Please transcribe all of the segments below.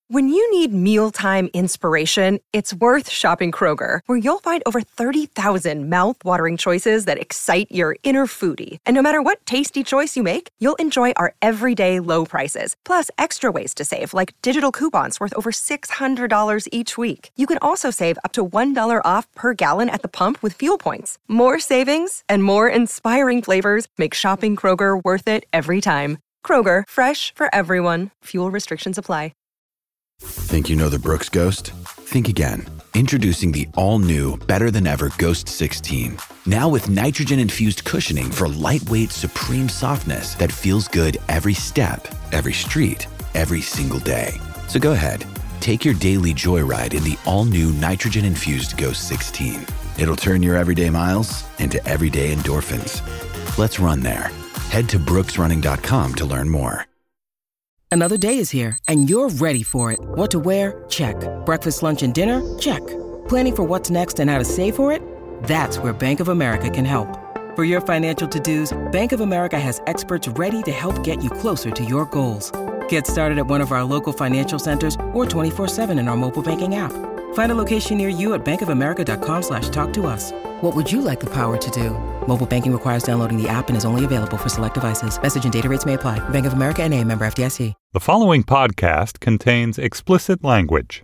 When you need mealtime inspiration, it's worth shopping Kroger, where you'll find over 30,000 mouth-watering choices that excite your inner foodie. And no matter what tasty choice you make, you'll enjoy our everyday low prices, plus extra ways to save, like digital coupons worth over $600 each week. You can also save up to $1 off per gallon at the pump with fuel points. More savings and more inspiring flavors make shopping Kroger worth it every time. Kroger, fresh for everyone. Fuel restrictions apply. Think you know the Brooks Ghost? Think again. Introducing the all-new, better-than-ever Ghost 16. Now with nitrogen-infused cushioning for lightweight, supreme softness that feels good every step, every street, every single day. So go ahead, take your daily joyride in the all-new nitrogen-infused Ghost 16. It'll turn your everyday miles into everyday endorphins. Let's run there. Head to brooksrunning.com to learn more. Another day is here, and you're ready for it. What to wear? Check. Breakfast, lunch, and dinner? Check. Planning for what's next and how to save for it? That's where Bank of America can help. For your financial to-dos, Bank of America has experts ready to help get you closer to your goals. Get started at one of our local financial centers or 24/7 in our mobile banking app. Find a location near you at bankofamerica.com/talktous. What would you like the power to do? Mobile banking requires downloading the app and is only available for select devices. Message and data rates may apply. Bank of America N.A., member FDIC. The following podcast contains explicit language.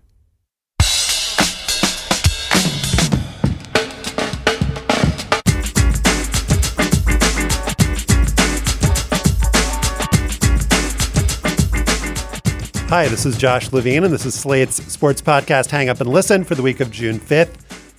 Hi, this is Josh Levine, and this is Slate's sports podcast, Hang Up and Listen, for the week of June 5th,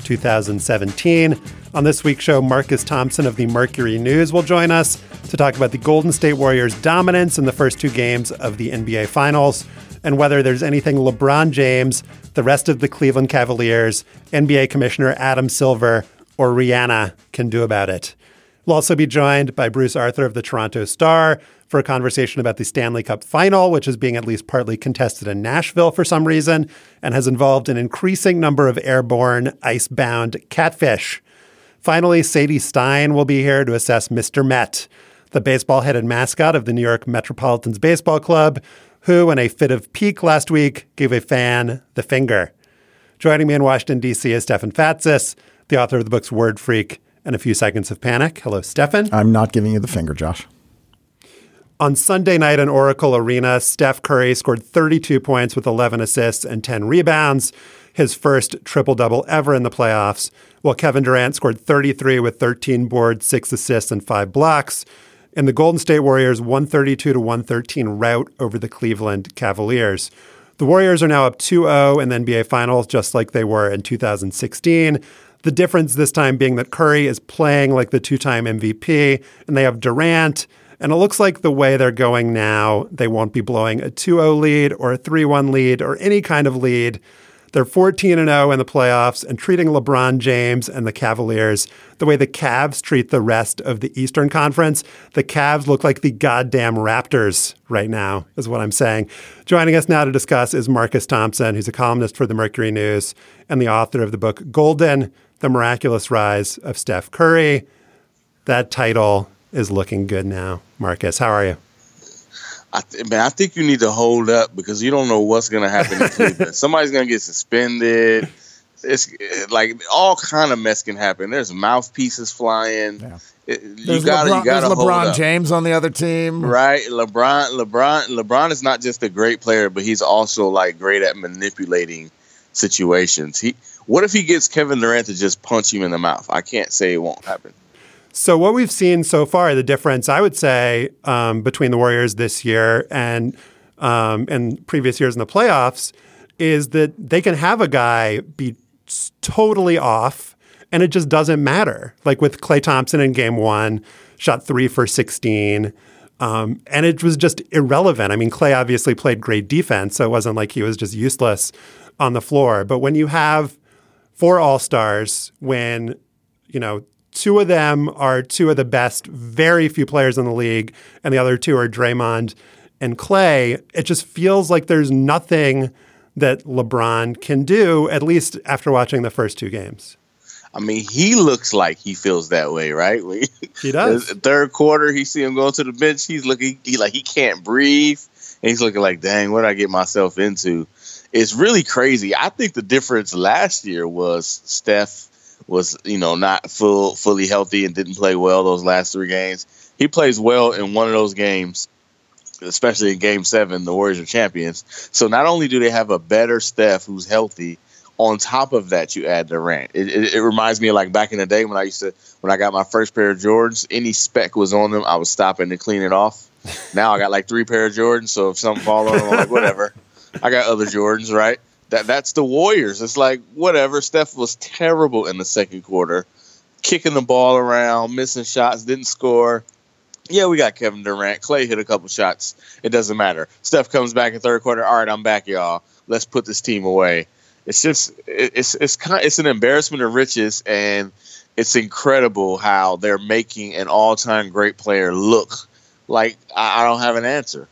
2017. On this week's show, Marcus Thompson of the Mercury News will join us to talk about the Golden State Warriors' dominance in the first two games of the NBA Finals and whether there's anything LeBron James, the rest of the Cleveland Cavaliers, NBA Commissioner Adam Silver, or Rihanna can do about it. We'll also be joined by Bruce Arthur of the Toronto Star for a conversation about the Stanley Cup Final, which is being at least partly contested in Nashville for some reason and has involved an increasing number of airborne, ice-bound catfish. Finally, Sadie Stein will be here to assess Mr. Met, the baseball-headed mascot of the New York Metropolitans Baseball Club, who, in a fit of pique last week, gave a fan the finger. Joining me in Washington, D.C. is Stefan Fatsis, the author of the books Word Freak and A Few Seconds of Panic. Hello, Stefan. I'm not giving you the finger, Josh. On Sunday night in Oracle Arena, Steph Curry scored 32 points with 11 assists and 10 rebounds, his first triple-double ever in the playoffs, while Kevin Durant scored 33 with 13 boards, 6 assists, and 5 blocks in the Golden State Warriors' 132-113 rout over the Cleveland Cavaliers. The Warriors are now up 2-0 in the NBA Finals, just like they were in 2016. The difference this time being that Curry is playing like the two-time MVP, and they have Durant. And it looks like the way they're going now, they won't be blowing a 2-0 lead or a 3-1 lead or any kind of lead. They're 14-0 in the playoffs and treating LeBron James and the Cavaliers the way the Cavs treat the rest of the Eastern Conference. The Cavs look like the goddamn Raptors right now, is what I'm saying. Joining us now to discuss is Marcus Thompson, who's a columnist for the Mercury News and the author of the book Golden, The Miraculous Rise of Steph Curry. That title is looking good now. Marcus, how are you? I think you need to hold up because you don't know what's going to happen in Cleveland. Somebody's going to get suspended. It's like all kind of mess can happen. There's mouthpieces flying. Yeah. You got to hold LeBron up. James on the other team. Right. LeBron is not just a great player, but he's also like great at manipulating situations. What if he gets Kevin Durant to just punch him in the mouth? I can't say it won't happen. So what we've seen so far, the difference, I would say, between the Warriors this year and previous years in the playoffs is that they can have a guy be totally off and it just doesn't matter. Like with Klay Thompson in game 1, shot 3 for 16. And it was just irrelevant. I mean, Klay obviously played great defense, so it wasn't like he was just useless on the floor. But when you have 4 All-Stars, when, you know, 2 of them are 2 of the best, very few players in the league, and the other 2 are Draymond and Klay, it just feels like there's nothing that LeBron can do, at least after watching the first 2 games. I mean, he looks like he feels that way, right? He does. The third quarter, he see him going to the bench. He's looking like he can't breathe. and he's looking like, dang, what did I get myself into? It's really crazy. I think the difference last year was Steph was, not fully healthy and didn't play well those last 3 games. He plays well in one of those games, especially in Game 7. The Warriors are champions. So not only do they have a better Steph who's healthy, on top of that, you add Durant. It reminds me of like back in the day when I got my first pair of Jordans, any speck was on them, I was stopping to clean it off. Now I got like 3 pair of Jordans, so if something falls on them, I'm like, whatever. I got other Jordans, right? That's the Warriors. It's like, whatever. Steph was terrible in the second quarter, kicking the ball around, missing shots, didn't score. Yeah, we got Kevin Durant. Clay hit a couple shots. It doesn't matter. Steph comes back in third quarter. All right, I'm back, y'all. Let's put this team away. It's just it's an embarrassment of riches, and it's incredible how they're making an all-time great player look like I don't have an answer.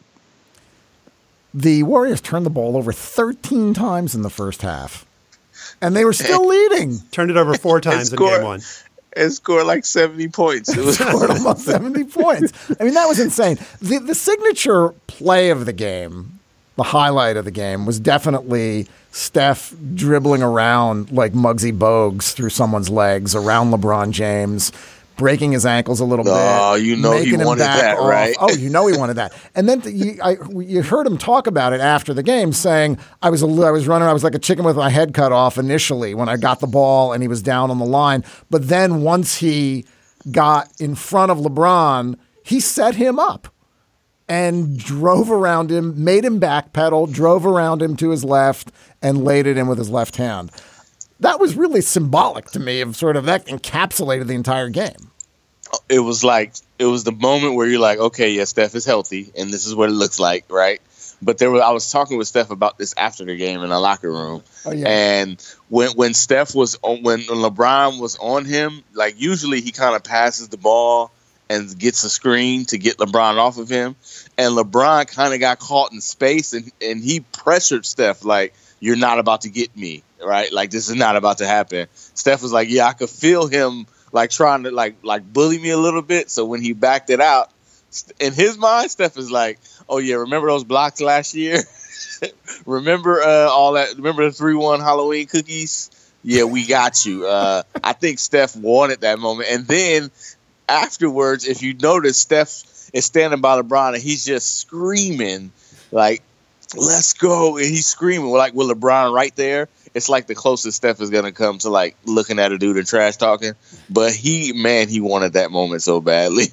The Warriors turned the ball over 13 times in the first half, and they were still leading. Turned it over 4 times in Game 1. And scored like 70 points. It was scored almost 70 points. I mean, that was insane. The signature play of the game, the highlight of the game, was definitely Steph dribbling around like Muggsy Bogues through someone's legs around LeBron James, breaking his ankles a little bit. Oh, he wanted that, off. right? Oh, he wanted that. And then you heard him talk about it after the game, saying, I was running, I was like a chicken with my head cut off initially when I got the ball and he was down on the line. But then once he got in front of LeBron, he set him up and drove around him, made him backpedal, drove around him to his left, and laid it in with his left hand. That was really symbolic to me of sort of that encapsulated the entire game. It was the moment where you're like, okay, yeah, Steph is healthy, and this is what it looks like, right? But I was talking with Steph about this after the game in the locker room. Oh, yeah. And when Steph was on, when LeBron was on him, like usually he kind of passes the ball and gets a screen to get LeBron off of him. And LeBron kind of got caught in space, and he pressured Steph like, you're not about to get me, right? Like, this is not about to happen. Steph was like, yeah, I could feel him like trying to like bully me a little bit. So when he backed it out, in his mind, Steph is like, oh yeah, remember those blocks last year? Remember all that? Remember the 3-1 Halloween cookies? Yeah, we got you. I think Steph wanted that moment. And then afterwards, if you notice, Steph is standing by LeBron and he's just screaming like, let's go. And he's screaming like with LeBron right there. It's like the closest Steph is going to come to like looking at a dude and trash talking. But he wanted that moment so badly.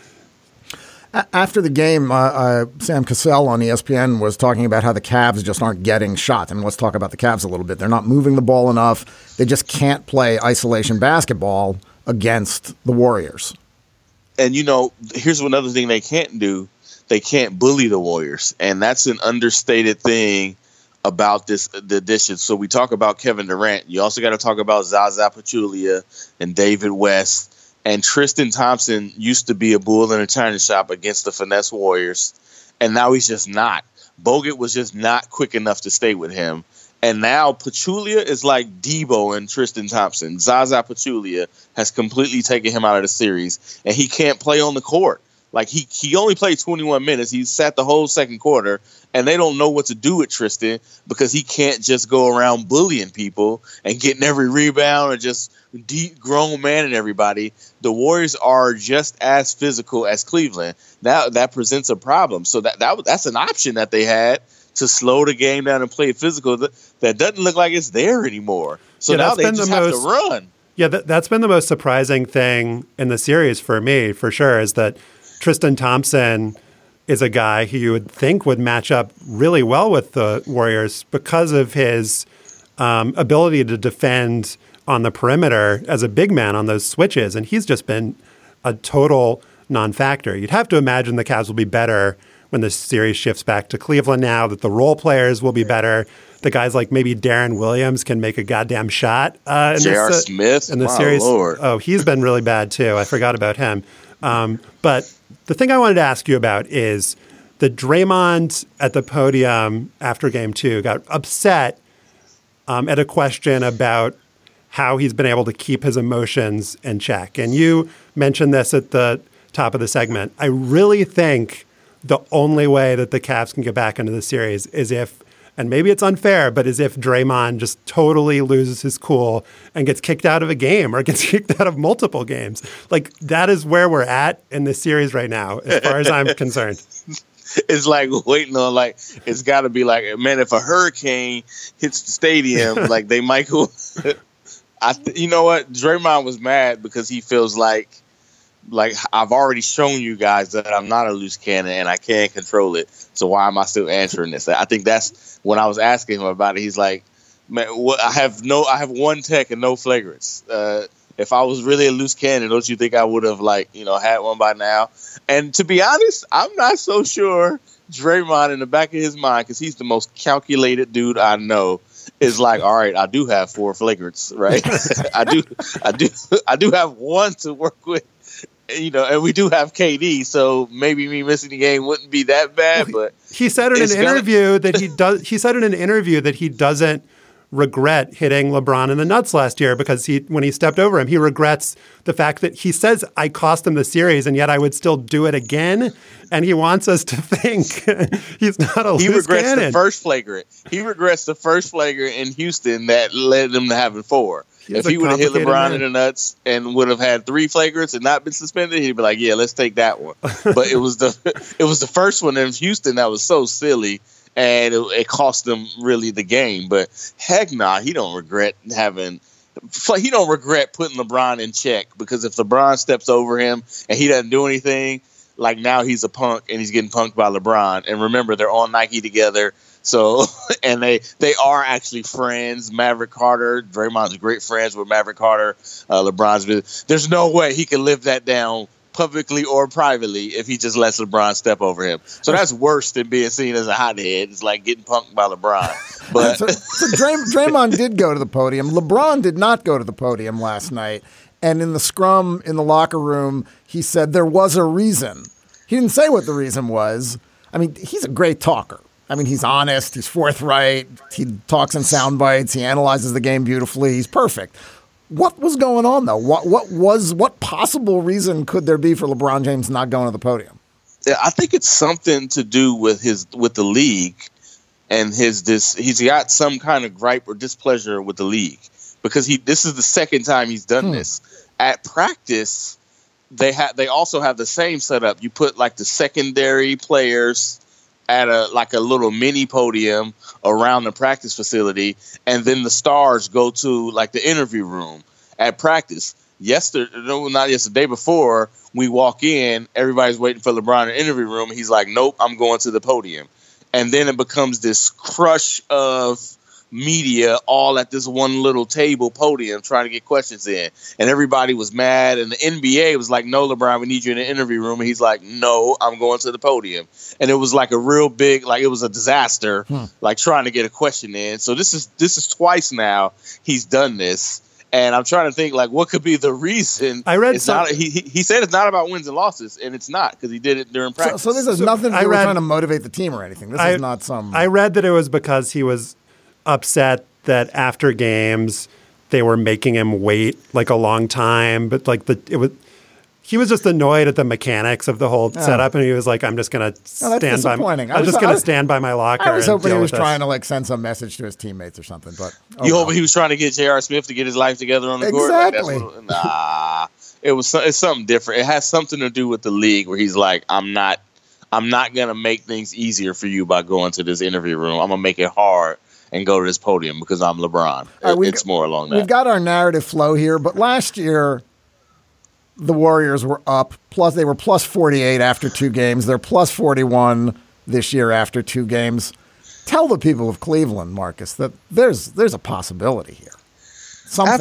After the game, Sam Cassell on ESPN was talking about how the Cavs just aren't getting shots. I mean, let's talk about the Cavs a little bit. They're not moving the ball enough. They just can't play isolation basketball against the Warriors. And, here's another thing they can't do. They can't bully the Warriors. And that's an understated thing about the addition. So we talk about Kevin Durant. You also got to talk about Zaza Pachulia and David West. And Tristan Thompson used to be a bull in a china shop against the finesse Warriors. And now he's just not. Bogut was just not quick enough to stay with him. And now Pachulia is like Debo and Tristan Thompson. Zaza Pachulia has completely taken him out of the series. And he can't play on the court. Like, he only played 21 minutes. He sat the whole second quarter, and they don't know what to do with Tristan because he can't just go around bullying people and getting every rebound or just grown man and everybody. The Warriors are just as physical as Cleveland. Now that presents a problem. So that's an option that they had to slow the game down and play physical. That doesn't look like it's there anymore. So now they just have to run. Yeah, that's been the most surprising thing in the series for me, for sure, is that Tristan Thompson is a guy who you would think would match up really well with the Warriors because of his ability to defend on the perimeter as a big man on those switches. And he's just been a total non-factor. You'd have to imagine the Cavs will be better when the series shifts back to Cleveland now, that the role players will be better. The guys like maybe Darren Williams can make a goddamn shot. J.R. Smith in the series. Lord. Oh, he's been really bad too. I forgot about him. But the thing I wanted to ask you about is that Draymond at the podium after Game 2 got upset at a question about how he's been able to keep his emotions in check. And you mentioned this at the top of the segment. I really think the only way that the Cavs can get back into the series is if, and maybe it's unfair, but as if Draymond just totally loses his cool and gets kicked out of a game or gets kicked out of multiple games. Like, that is where we're at in this series right now, as far as I'm concerned. It's like waiting on, like, it's got to be like, man, if a hurricane hits the stadium, like, they might go. You know what? Draymond was mad because he feels like I've already shown you guys that I'm not a loose cannon and I can't control it. So why am I still answering this? I think that's when I was asking him about it. He's like, man, I have one tech and no flagrants. If I was really a loose cannon, don't you think I would have had one by now? And to be honest, I'm not so sure Draymond in the back of his mind, because he's the most calculated dude I know, is like, all right, I do have 4 flagrants, right? I do have one to work with. And we do have KD, so maybe me missing the game wouldn't be that bad. But he said in an interview that he does. He said in an interview that he doesn't regret hitting LeBron in the nuts last year because when he stepped over him, he regrets the fact that he says I cost him the series, and yet I would still do it again. And he wants us to think he's not a loose cannon. He regrets the first flagrant. He regrets the first flagrant in Houston that led him to having 4. If he would have hit LeBron in the nuts and would have had 3 flagrants and not been suspended, he'd be like, "Yeah, let's take that one." But it was the first one in Houston that was so silly, and it cost them really the game. But heck, nah, he don't regret putting LeBron in check, because if LeBron steps over him and he doesn't do anything, like, now he's a punk and he's getting punked by LeBron. And remember, they're on Nike together. So, and they are actually friends. Maverick Carter, Draymond's great friends with Maverick Carter. There's no way he can live that down publicly or privately if he just lets LeBron step over him. So that's worse than being seen as a hothead. It's like getting punked by LeBron. But so Draymond did go to the podium. LeBron did not go to the podium last night. And in the scrum in the locker room, he said there was a reason. He didn't say what the reason was. I mean, he's a great talker. I mean, he's honest, he's forthright, he talks in sound bites, he analyzes the game beautifully, he's perfect. What was going on, though? What possible reason could there be for LeBron James not going to the podium? Yeah, I think it's something to do with the league, and he's got some kind of gripe or displeasure with the league, because this is the second time he's done this. At practice, they also have the same setup. You put like the secondary players at a little mini podium around the practice facility, and then the stars go to like the interview room at practice. The day before, we walk in, everybody's waiting for LeBron in the interview room. He's like, nope, I'm going to the podium. And then it becomes this crush of media all at this one little table podium trying to get questions in. And everybody was mad. And the NBA was like, no, LeBron, we need you in the interview room. And he's like, no, I'm going to the podium. And it was like a real big, like, it was a disaster, like trying to get a question in. So this is twice now he's done this. And I'm trying to think, like, what could be the reason? I read he said it's not about wins and losses, and it's not, because he did it during practice. So this has nothing to do with trying to motivate the team or anything. This is not some... I read that it was because he was upset that after games they were making him wait like a long time, but like he was just annoyed at the mechanics of the whole setup, and he was like, I'm just going to stand by my locker. I was hoping he was trying to like send some message to his teammates or something, but you hoping he was trying to get J.R. Smith to get his life together on the court? Exactly. It's something different. It has something to do with the league, where he's like, I'm not going to make things easier for you by going to this interview room. I'm going to make it hard and go to this podium because I'm LeBron. It's more along that. We've got our narrative flow here, but last year the Warriors were up. Plus, they were plus 48 after 2 games. They're plus 41 this year after 2 games. Tell the people of Cleveland, Marcus, that there's a possibility here. Something.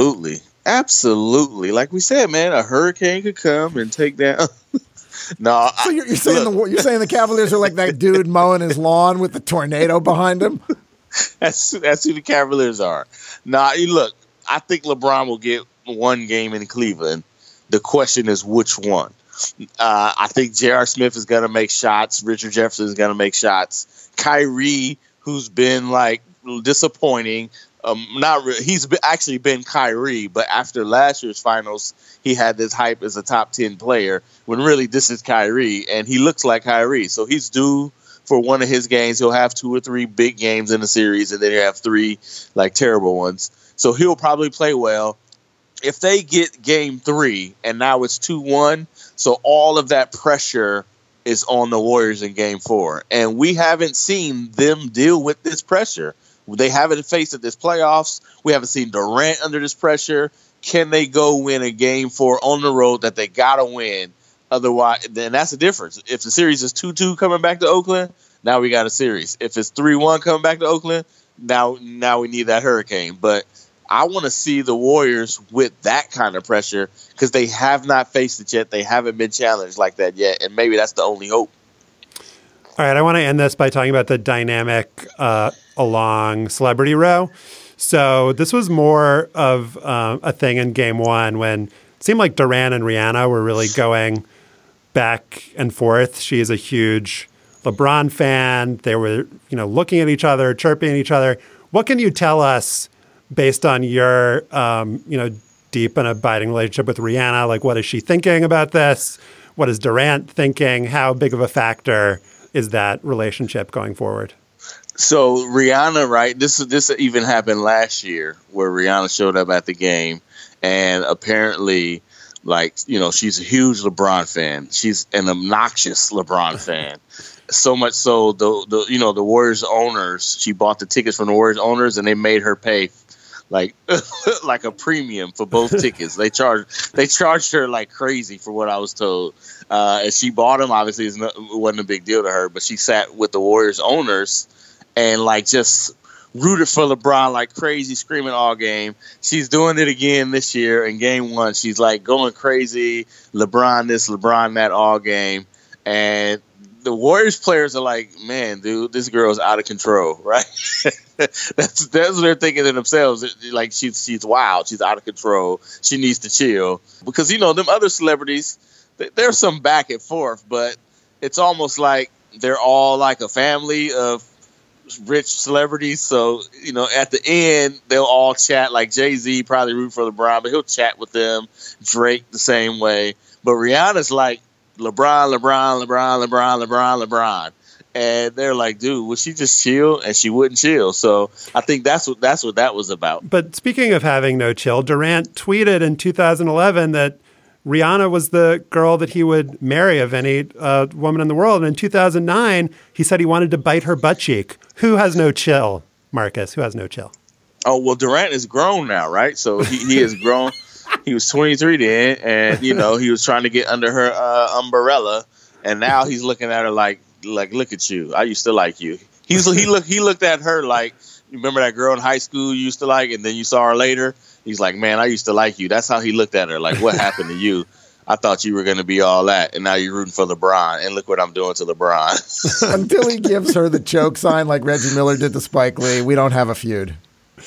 Absolutely. Like we said, man, a hurricane could come and take down. No, so you're saying the Cavaliers are like that dude mowing his lawn with the tornado behind him? That's who the Cavaliers are. Look, I think LeBron will get one game in Cleveland. The question is which one. I think J.R. Smith is going to make shots. Richard Jefferson is going to make shots. Kyrie, who's been like disappointing, He's actually been Kyrie, but after last year's finals, he had this hype as a top 10 player when really this is Kyrie, and he looks like Kyrie. So he's due for one of his games. He'll have 2 or 3 big games in the series, and then he'll have 3 like terrible ones. So he'll probably play well. If they get game 3 and now it's 2-1, so all of that pressure is on the Warriors in game 4. And we haven't seen them deal with this pressure. They haven't faced it this playoffs. We haven't seen Durant under this pressure. Can they go win a game 4 on the road that they got to win? Otherwise, then that's the difference. If the series is 2-2 coming back to Oakland, now we got a series. If it's 3-1 coming back to Oakland, now we need that hurricane. But I want to see the Warriors with that kind of pressure because they have not faced it yet. They haven't been challenged like that yet, and maybe that's the only hope. All right, I want to end this by talking about the dynamic along Celebrity Row. So this was more of a thing in Game 1 when it seemed like Durant and Rihanna were really going back and forth. She is a huge LeBron fan. They were, looking at each other, chirping at each other. What can you tell us based on your, deep and abiding relationship with Rihanna? Like, what is she thinking about this? What is Durant thinking? How big of a factor is that relationship going forward? So Rihanna, right? This even happened last year where Rihanna showed up at the game, and apparently, she's a huge LeBron fan. She's an obnoxious LeBron fan. So much so, the Warriors owners, she bought the tickets from the Warriors owners, and they made her pay like a premium for both tickets. They charged her like crazy for what I was told. And she bought them. Obviously, it wasn't a big deal to her, but she sat with the Warriors owners and just rooted for LeBron like crazy, screaming all game. She's doing it again this year in Game 1. She's going crazy, LeBron this, LeBron that all game. And the Warriors players are like, man, dude, this girl's out of control, right? That's what they're thinking to themselves. Like, she's wild. She's out of control. She needs to chill. Because, them other celebrities, there's some back and forth, but it's almost like they're all like a family of rich celebrities. So, at the end, they'll all chat. Like Jay-Z probably root for LeBron, but he'll chat with them. Drake the same way. But Rihanna's like, LeBron. And they're like, dude, would she just chill? And she wouldn't chill. So I think that's what that was about. But speaking of having no chill, Durant tweeted in 2011 that Rihanna was the girl that he would marry of any woman in the world. And in 2009, he said he wanted to bite her butt cheek. Who has no chill, Marcus? Who has no chill? Oh, well, Durant is grown now, right? So he is grown. He was 23 then, and, he was trying to get under her umbrella. And now he's looking at her like, look at you. I used to like you. He looked at her like, you remember that girl in high school you used to like, and then you saw her later? He's like, man, I used to like you. That's how he looked at her. Like, what happened to you? I thought you were going to be all that, and now you're rooting for LeBron, and look what I'm doing to LeBron. Until he gives her the choke sign like Reggie Miller did to Spike Lee, we don't have a feud.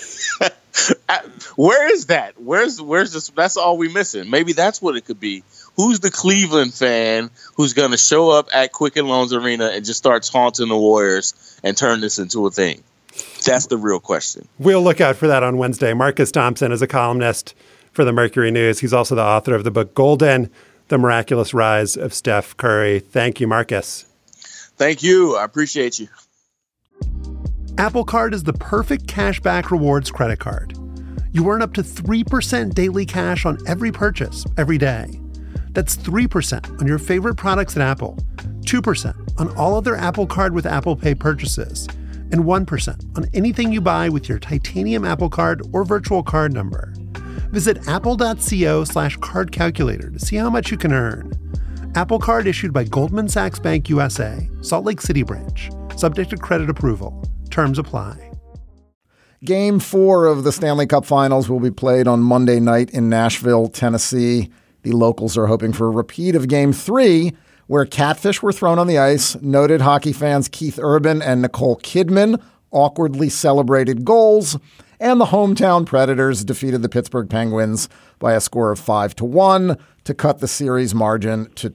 Where is that? Where's this? That's all we missing. Maybe that's what it could be. Who's the Cleveland fan who's going to show up at Quicken Loans Arena and just start taunting the Warriors and turn this into a thing? That's the real question. We'll look out for that on Wednesday. Marcus Thompson is a columnist for the Mercury News. He's also the author of the book Golden, The Miraculous Rise of Steph Curry. Thank you, Marcus. Thank you. I appreciate you. Apple Card is the perfect cashback rewards credit card. You earn up to 3% daily cash on every purchase every day. That's 3% on your favorite products at Apple, 2% on all other Apple Card with Apple Pay purchases, and 1% on anything you buy with your titanium Apple Card or virtual card number. Visit apple.co/card calculator to see how much you can earn. Apple Card issued by Goldman Sachs Bank USA, Salt Lake City branch. Subject to credit approval. Terms apply. Game 4 of the Stanley Cup Finals will be played on Monday night in Nashville, Tennessee. The locals are hoping for a repeat of Game 3, where catfish were thrown on the ice. Noted hockey fans Keith Urban and Nicole Kidman awkwardly celebrated goals, and the hometown Predators defeated the Pittsburgh Penguins by a score of 5-1 to cut the series margin to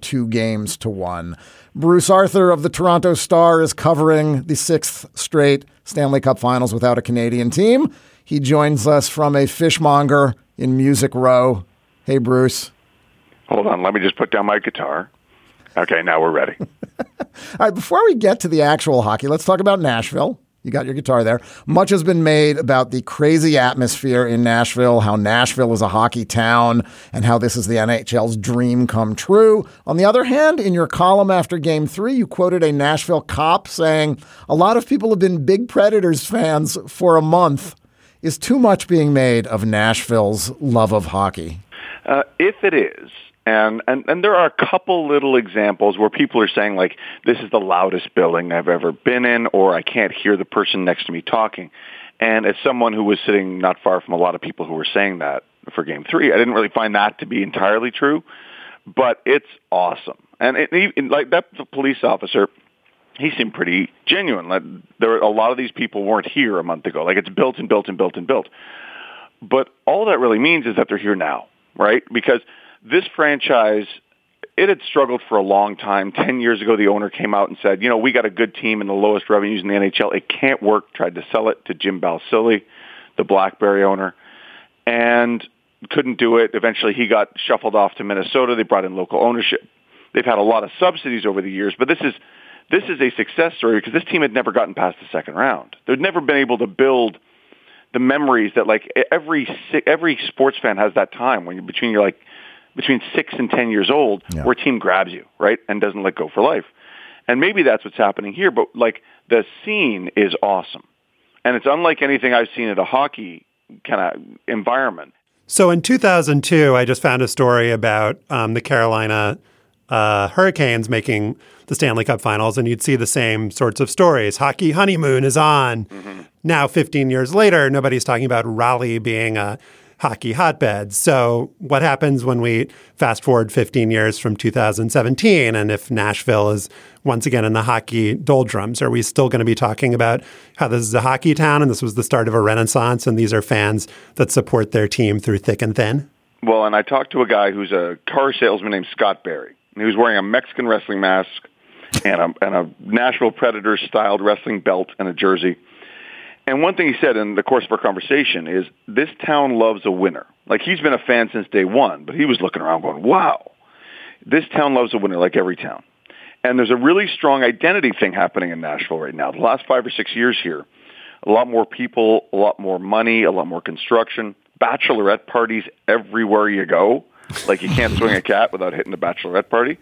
2-1. Bruce Arthur of the Toronto Star is covering the 6th straight Stanley Cup Finals without a Canadian team. He joins us from a fishmonger in Music Row. Hey, Bruce. Hold on. Let me just put down my guitar. Okay, now we're ready. All right, before we get to the actual hockey, let's talk about Nashville. You got your guitar there. Much has been made about the crazy atmosphere in Nashville, how Nashville is a hockey town, and how this is the NHL's dream come true. On the other hand, in your column after Game 3, you quoted a Nashville cop saying, "A lot of people have been big Predators fans for a month." Is too much being made of Nashville's love of hockey? If it is, and there are a couple little examples where people are saying, like, this is the loudest building I've ever been in, or I can't hear the person next to me talking. And as someone who was sitting not far from a lot of people who were saying that for Game 3, I didn't really find that to be entirely true, but it's awesome. And like that police officer, he seemed pretty genuine. Like, a lot of these people weren't here a month ago. Like, it's built and built and built and built. But all that really means is that they're here now, right? Because this franchise, it had struggled for a long time. 10 years ago, the owner came out and said, we got a good team and the lowest revenues in the NHL. It can't work. Tried to sell it to Jim Balsillie, the BlackBerry owner, and couldn't do it. Eventually, he got shuffled off to Minnesota. They brought in local ownership. They've had a lot of subsidies over the years, but this is a success story because this team had never gotten past the second round. They'd never been able to build the memories that, like, every sports fan has that time when you're between 6 and 10 years old, where a team grabs you, right, and doesn't let go for life. And maybe that's what's happening here, but, like, the scene is awesome. And it's unlike anything I've seen at a hockey kind of environment. So in 2002, I just found a story about the Carolina Hurricanes making the Stanley Cup Finals, and you'd see the same sorts of stories. Hockey honeymoon is on. Mm-hmm. Now, 15 years later, nobody's talking about Raleigh being a hockey hotbed. So what happens when we fast forward 15 years from 2017, and if Nashville is once again in the hockey doldrums? Are we still going to be talking about how this is a hockey town and this was the start of a renaissance and these are fans that support their team through thick and thin? Well, and I talked to a guy who's a car salesman named Scott Berry. He was wearing a Mexican wrestling mask and a Nashville Predators-styled wrestling belt and a jersey. And one thing he said in the course of our conversation is, this town loves a winner. Like, he's been a fan since day one, but he was looking around going, wow, this town loves a winner like every town. And there's a really strong identity thing happening in Nashville right now. The last 5 or 6 years here, a lot more people, a lot more money, a lot more construction, bachelorette parties everywhere you go. Like, you can't swing a cat without hitting a bachelorette party.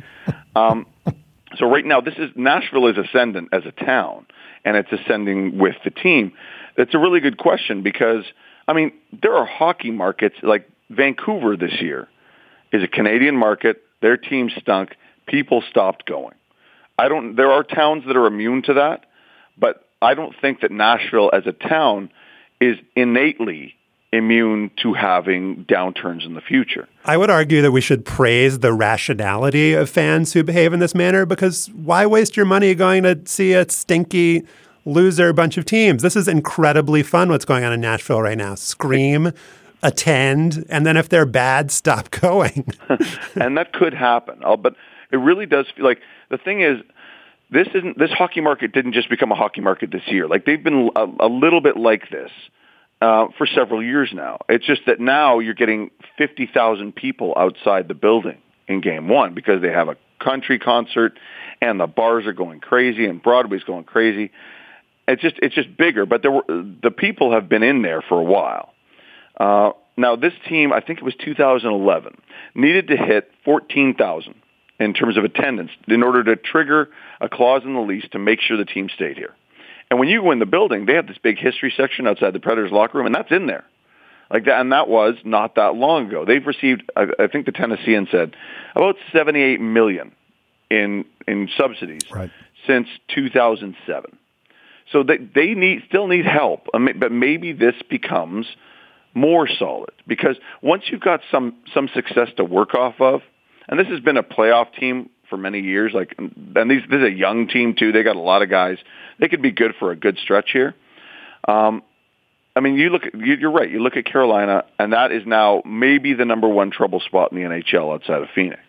So right now, Nashville is ascendant as a town, and it's ascending with the team. It's a really good question because, I mean, there are hockey markets, like Vancouver this year is a Canadian market. Their team stunk. People stopped going. There are towns that are immune to that, but I don't think that Nashville as a town is innately immune to having downturns in the future. I would argue that we should praise the rationality of fans who behave in this manner, because why waste your money going to see a stinky loser bunch of teams? This is incredibly fun what's going on in Nashville right now. Scream, attend, and then if they're bad, stop going. And that could happen. But it really does feel like, the thing is, this hockey market didn't just become a hockey market this year. Like, they've been a little bit like this for several years now. It's just that now you're getting 50,000 people outside the building in Game 1 because they have a country concert and the bars are going crazy and Broadway's going crazy. It's just bigger, but the people have been in there for a while. Now, this team, I think it was 2011, needed to hit 14,000 in terms of attendance in order to trigger a clause in the lease to make sure the team stayed here. And when you go in the building, they have this big history section outside the Predators locker room, and that's in there. Like that, and that was not that long ago. They've received, I think the Tennessean said, about $78 million in subsidies since 2007. So they still need help, but maybe this becomes more solid, because once you've got some success to work off of, and this has been a playoff team for many years, this is a young team too. They got a lot of guys. They could be good for a good stretch here. I mean, you're right. You look at Carolina, and that is now maybe the number one trouble spot in the NHL outside of Phoenix.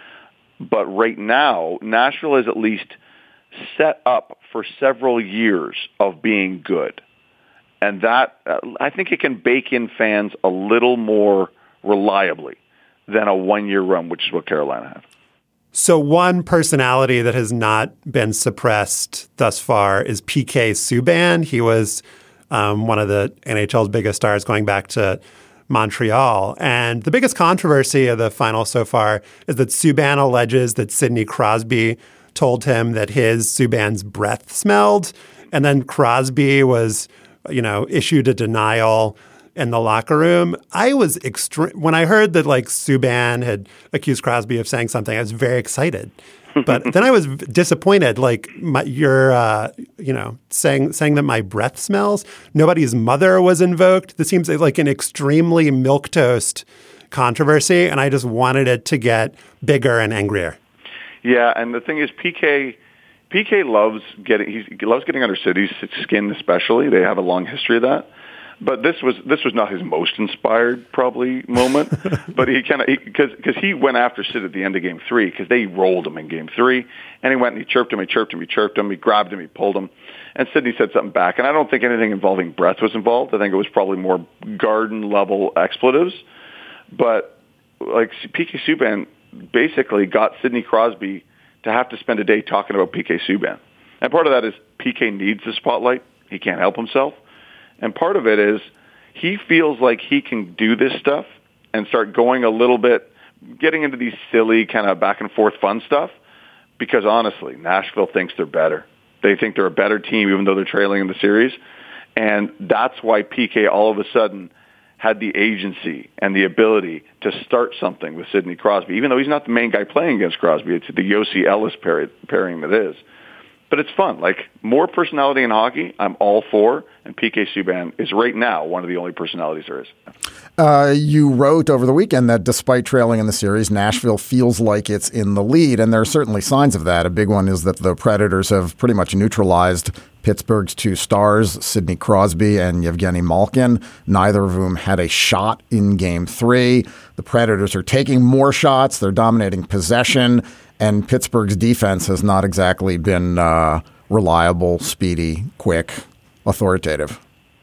But right now, Nashville is at least set up for several years of being good. And that, I think it can bake in fans a little more reliably than a one-year run, which is what Carolina had. So one personality that has not been suppressed thus far is PK Subban. He was one of the NHL's biggest stars going back to Montreal. And the biggest controversy of the final so far is that Subban alleges that Sidney Crosby told him that Subban's breath smelled. And then Crosby was, issued a denial in the locker room. I was when I heard that Subban had accused Crosby of saying something, I was very excited. But then I was disappointed. You're saying that my breath smells. Nobody's mother was invoked. This seems like an extremely milquetoast controversy, and I just wanted it to get bigger and angrier. Yeah, and the thing is, PK loves getting under City's skin, especially. They have a long history of that. But this was not his most inspired probably moment. But because he went after Sid at the end of Game 3 because they rolled him in Game 3, and he went and he chirped him, he grabbed him, he pulled him, and Sidney said something back. And I don't think anything involving breath was involved. I think it was probably more garden level expletives. But PK Subban basically got Sidney Crosby to have to spend a day talking about PK Subban, and part of that is PK needs the spotlight. He can't help himself. And part of it is he feels like he can do this stuff and start going a little bit, getting into these silly kind of back and forth fun stuff, because honestly, Nashville thinks they're better. They think they're a better team even though they're trailing in the series. And that's why PK all of a sudden had the agency and the ability to start something with Sidney Crosby, even though he's not the main guy playing against Crosby. It's the Yossi Ellis pairing that is. But it's fun. More personality in hockey, I'm all for. And PK Subban is right now one of the only personalities there is. You wrote over the weekend that despite trailing in the series, Nashville feels like it's in the lead. And there are certainly signs of that. A big one is that the Predators have pretty much neutralized Pittsburgh's two stars, Sidney Crosby and Yevgeny Malkin, neither of whom had a shot in Game 3. The Predators are taking more shots. They're dominating possession. And Pittsburgh's defense has not exactly been reliable, speedy, quick, authoritative.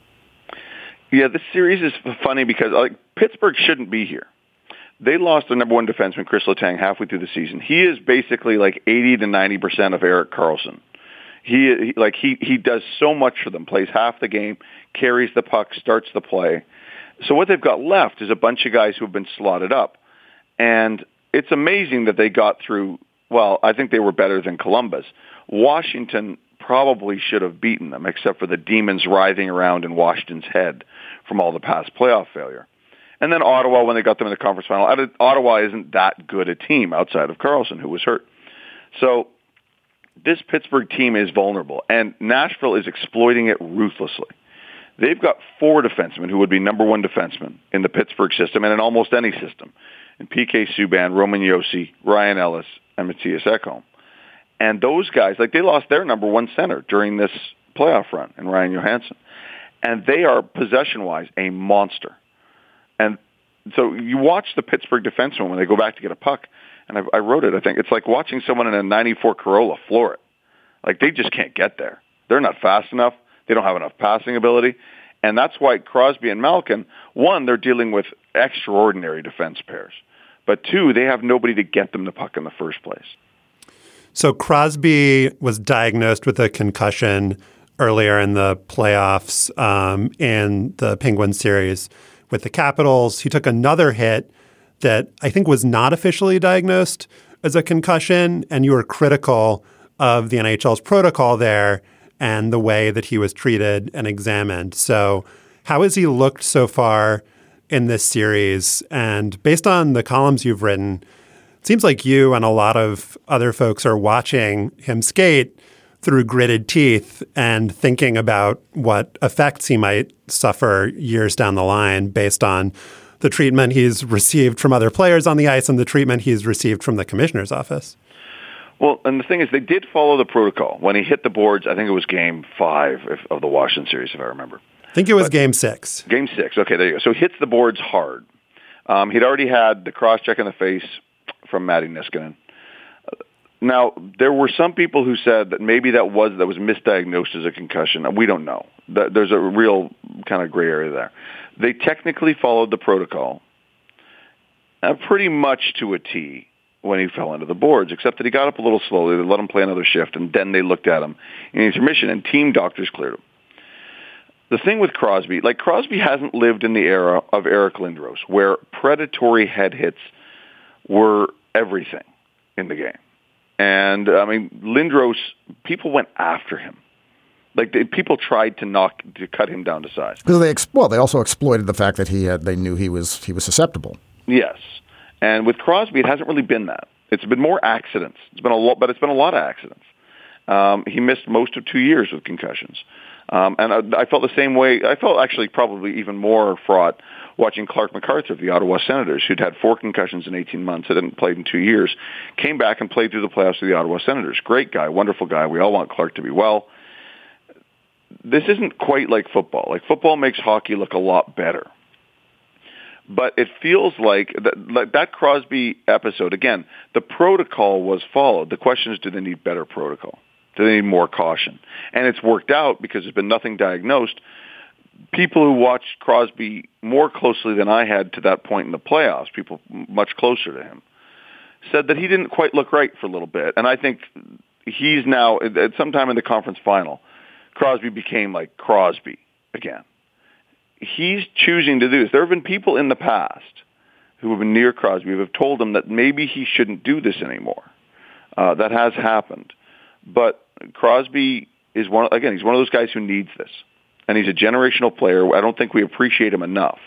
Yeah, this series is funny because Pittsburgh shouldn't be here. They lost their number one defenseman, Chris Letang, halfway through the season. He is basically 80 to 90% of Erik Karlsson. He does so much for them, plays half the game, carries the puck, starts the play. So what they've got left is a bunch of guys who have been slotted up. And it's amazing that they got through. Well, I think they were better than Columbus. Washington probably should have beaten them, except for the demons writhing around in Washington's head from all the past playoff failure. And then Ottawa, when they got them in the conference final, Ottawa isn't that good a team outside of Karlsson, who was hurt. So this Pittsburgh team is vulnerable, and Nashville is exploiting it ruthlessly. They've got four defensemen who would be number one defensemen in the Pittsburgh system and in almost any system. And PK Subban, Roman Josi, Ryan Ellis, and Matthias Ekholm. And those guys, they lost their number one center during this playoff run in Ryan Johansson. And they are, possession-wise, a monster. And so you watch the Pittsburgh defensemen when they go back to get a puck, and I wrote it, I think. It's like watching someone in a 94 Corolla floor it. They just can't get there. They're not fast enough. They don't have enough passing ability. And that's why Crosby and Malkin, one, they're dealing with extraordinary defense pairs. But two, they have nobody to get them the puck in the first place. So Crosby was diagnosed with a concussion earlier in the playoffs in the Penguins series with the Capitals. He took another hit that I think was not officially diagnosed as a concussion, and you were critical of the NHL's protocol there and the way that he was treated and examined. So how has he looked so far in this series? And based on the columns you've written, it seems like you and a lot of other folks are watching him skate through gritted teeth and thinking about what effects he might suffer years down the line based on the treatment he's received from other players on the ice and the treatment he's received from the commissioner's office. Well, and the thing is, they did follow the protocol. When he hit the boards, I think it was Game 5 of the Washington series, if I remember. I think it was Game 6. Game 6. Okay, there you go. So he hits the boards hard. He'd already had the cross-check in the face from Matti Niskanen. Now, there were some people who said that maybe that was misdiagnosed as a concussion. We don't know. There's a real kind of gray area there. They technically followed the protocol pretty much to a T when he fell into the boards, except that he got up a little slowly. They let him play another shift, and then they looked at him in intermission, and team doctors cleared him. The thing with Crosby, Crosby hasn't lived in the era of Eric Lindros, where predatory head hits were everything in the game. And, Lindros, people went after him. People tried to cut him down to size. Because they also exploited the fact that they knew he was susceptible. Yes. And with Crosby, it hasn't really been that. It's been more accidents. It's been a lot of accidents. He missed most of 2 years with concussions. And I felt the same way. I felt actually probably even more fraught watching Clark MacArthur of the Ottawa Senators, who'd had 4 concussions in 18 months, hadn't played in 2 years, came back and played through the playoffs of the Ottawa Senators. Great guy, wonderful guy. We all want Clark to be well. This isn't quite like football. Football makes hockey look a lot better. But it feels like that Crosby episode, again, the protocol was followed. The question is, do they need better protocol? Do they need more caution? And it's worked out because there's been nothing diagnosed. People who watched Crosby more closely than I had to that point in the playoffs, people much closer to him, said that he didn't quite look right for a little bit. And I think he's now, at some time in the conference final, Crosby became like Crosby again. He's choosing to do this. There have been people in the past who have been near Crosby who have told him that maybe he shouldn't do this anymore. That has happened. But Crosby is he's one of those guys who needs this. And he's a generational player. I don't think we appreciate him enough.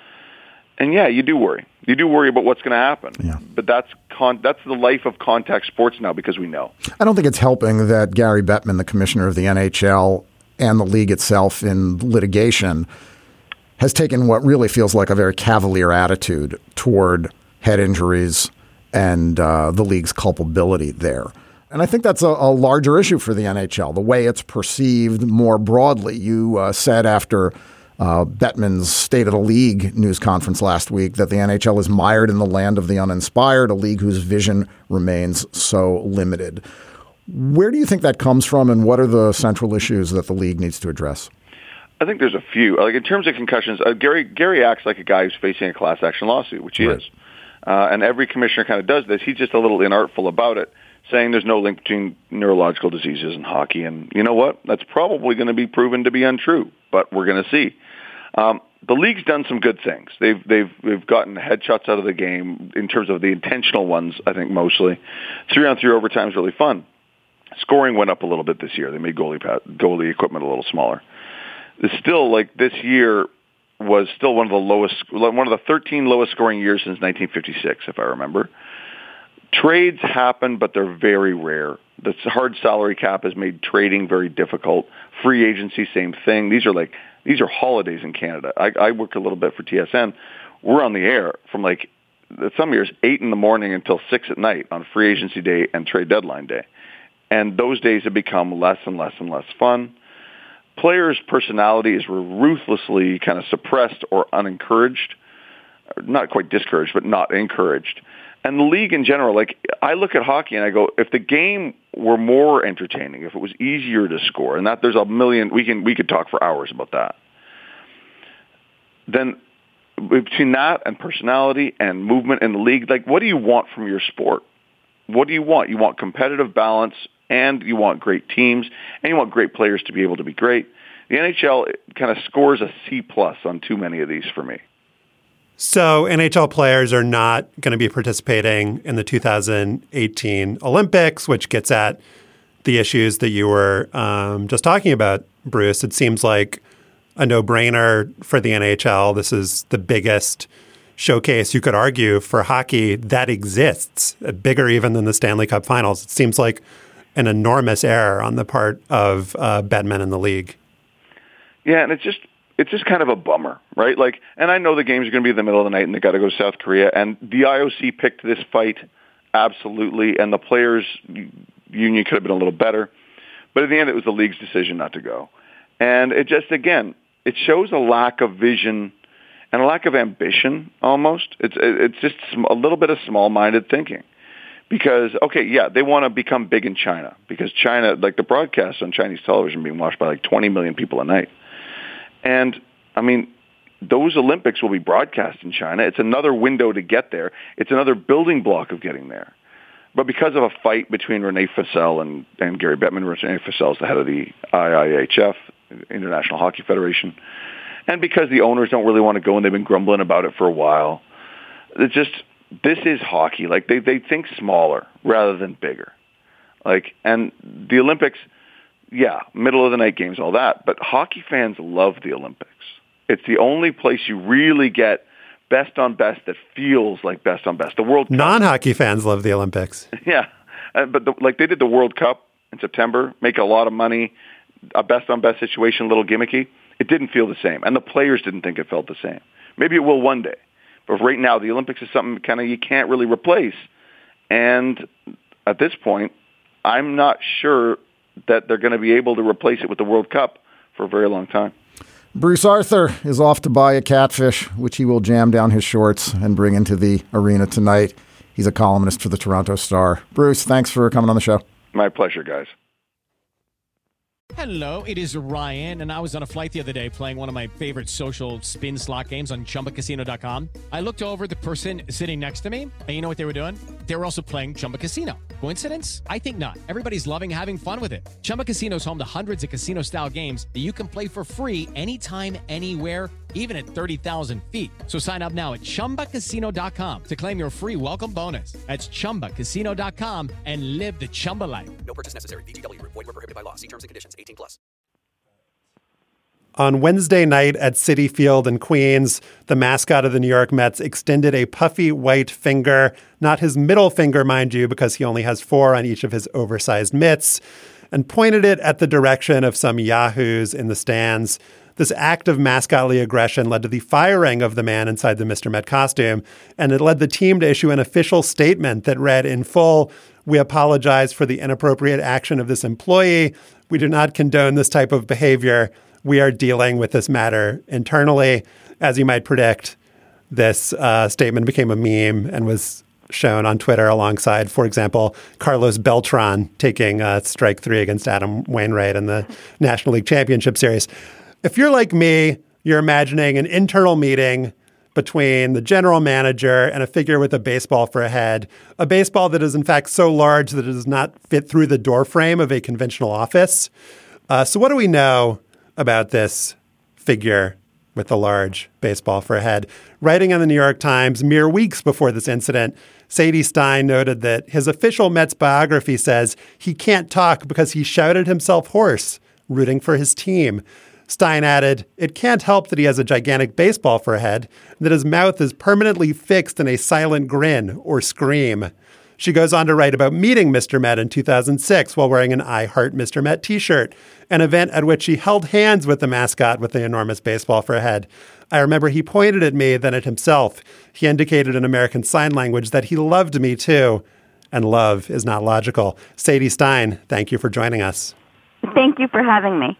And yeah, you do worry. You do worry about what's going to happen. Yeah. But that's the life of contact sports now because we know. I don't think it's helping that Gary Bettman, the commissioner of the NHL and the league itself in litigation, has taken what really feels like a very cavalier attitude toward head injuries and the league's culpability there. And I think that's a larger issue for the NHL, the way it's perceived more broadly. You said after Bettman's State of the League news conference last week that the NHL is mired in the land of the uninspired, a league whose vision remains so limited. Where do you think that comes from, and what are the central issues that the league needs to address? I think there's a few. In terms of concussions, Gary acts like a guy who's facing a class action lawsuit, which he is. And every commissioner kind of does this. He's just a little inartful about it, saying there's no link between neurological diseases and hockey. And you know what? That's probably going to be proven to be untrue, but we're going to see. The league's done some good things. They've gotten headshots out of the game in terms of the intentional ones, I think mostly. 3-on-3 overtime is really fun. Scoring went up a little bit this year. They made goalie equipment a little smaller. It's still this year was still one of the 13 lowest scoring years since 1956, if I remember. Trades happen, but they're very rare. The hard salary cap has made trading very difficult. Free agency, same thing. These are holidays in Canada. I work a little bit for TSN. We're on the air from some years 8 in the morning until 6 at night on free agency day and trade deadline day. And those days have become less and less and less fun. Players' personality is ruthlessly kind of suppressed or unencouraged. Not quite discouraged, but not encouraged. And the league in general, I look at hockey and I go, if the game were more entertaining, if it was easier to score, and that there's a million, we could talk for hours about that. Then between that and personality and movement in the league, what do you want from your sport? What do you want? You want competitive balance, and you want great teams, and you want great players to be able to be great. The NHL kind of scores a C+ on too many of these for me. So NHL players are not going to be participating in the 2018 Olympics, which gets at the issues that you were just talking about, Bruce. It seems like a no-brainer for the NHL. This is the biggest showcase, you could argue, for hockey that exists, bigger even than the Stanley Cup Finals. It seems like an enormous error on the part of Bettman and the league. Yeah, and it's just kind of a bummer, right? And I know the games are going to be in the middle of the night and they got to go to South Korea, and the IOC picked this fight absolutely, and the players' union could have been a little better. But in the end, it was the league's decision not to go. And it just, again, it shows a lack of vision and a lack of ambition almost. It's just a little bit of small-minded thinking. Because, okay, yeah, they want to become big in China. Because China, like the broadcasts on Chinese television being watched by like 20 million people a night. And, I mean, those Olympics will be broadcast in China. It's another window to get there. It's another building block of getting there. But because of a fight between Renee Fossell and Gary Bettman, Renee Fossell is the head of the IIHF, International Hockey Federation, and because the owners don't really want to go and they've been grumbling about it for a while, it's just, this is hockey. Like, they think smaller rather than bigger. Like, and the Olympics, yeah, middle of the night games, all that, but hockey fans love the Olympics. It's the only place you really get best on best that feels like best on best. The World Cup. Non-hockey fans love the Olympics. Yeah, but they did the World Cup in September, make a lot of money, a best on best situation, a little gimmicky. It didn't feel the same, and the players didn't think it felt the same. Maybe it will one day, but right now the Olympics is something kind of you can't really replace. And at this point, I'm not sure that they're going to be able to replace it with the World Cup for a very long time. Bruce Arthur is off to buy a catfish, which he will jam down his shorts and bring into the arena tonight. He's a columnist for the Toronto Star. Bruce, thanks for coming on the show. My pleasure, guys. Hello, it is Ryan, and I was on a flight the other day playing one of my favorite social spin slot games on ChumbaCasino.com. I looked over at the person sitting next to me, and you know what they were doing? They were also playing Chumba Casino. Coincidence? I think not. Everybody's loving having fun with it. Chumba Casino is home to hundreds of casino-style games that you can play for free anytime, anywhere, even at 30,000 feet. So sign up now at ChumbaCasino.com to claim your free welcome bonus. That's ChumbaCasino.com and live the Chumba life. No purchase necessary. VGW. Void where prohibited by law. See terms and conditions. 18+. On Wednesday night at Citi Field in Queens, the mascot of the New York Mets extended a puffy white finger, not his middle finger, mind you, because he only has 4 on each of his oversized mitts, and pointed it at the direction of some yahoos in the stands. This act of mascotly aggression led to the firing of the man inside the Mr. Met costume, and it led the team to issue an official statement that read in full, "We apologize for the inappropriate action of this employee. We do not condone this type of behavior. We are dealing with this matter internally." As you might predict, this statement became a meme and was shown on Twitter alongside, for example, Carlos Beltran taking strike 3 against Adam Wainwright in the National League Championship Series. If you're like me, you're imagining an internal meeting between the general manager and a figure with a baseball for a head, a baseball that is in fact so large that it does not fit through the doorframe of a conventional office. So what do we know about this figure with the large baseball for a head? Writing in the New York Times mere weeks before this incident, Sadie Stein noted that his official Mets biography says he can't talk because he shouted himself hoarse, rooting for his team. Stein added, "It can't help that he has a gigantic baseball for a head, and that his mouth is permanently fixed in a silent grin or scream." She goes on to write about meeting Mr. Met in 2006 while wearing an I Heart Mr. Met t-shirt, an event at which she held hands with the mascot with the enormous baseball for a head. "I remember he pointed at me, then at himself. He indicated in American Sign Language that he loved me too. And love is not logical." Sadie Stein, thank you for joining us. Thank you for having me.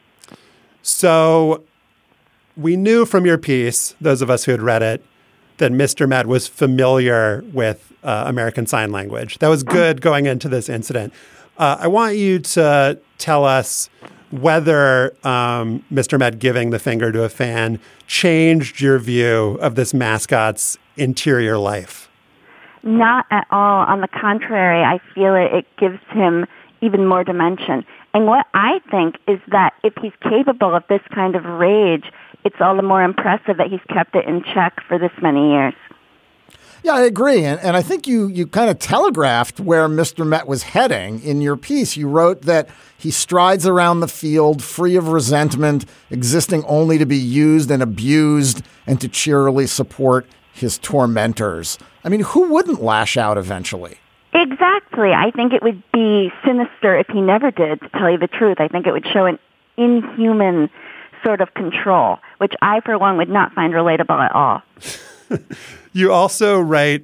So we knew from your piece, those of us who had read it, that Mr. Met was familiar with American Sign Language. That was good going into this incident. I want you to tell us whether Mr. Met giving the finger to a fan changed your view of this mascot's interior life. Not at all. On the contrary, I feel it gives him even more dimension. And what I think is that if he's capable of this kind of rage, it's all the more impressive that he's kept it in check for this many years. Yeah, I agree. And I think you kind of telegraphed where Mr. Met was heading in your piece. You wrote that he strides around the field free of resentment, existing only to be used and abused and to cheerily support his tormentors. I mean, who wouldn't lash out eventually? Exactly. I think it would be sinister if he never did, to tell you the truth. I think it would show an inhuman sort of control, which I, for one, would not find relatable at all. You also write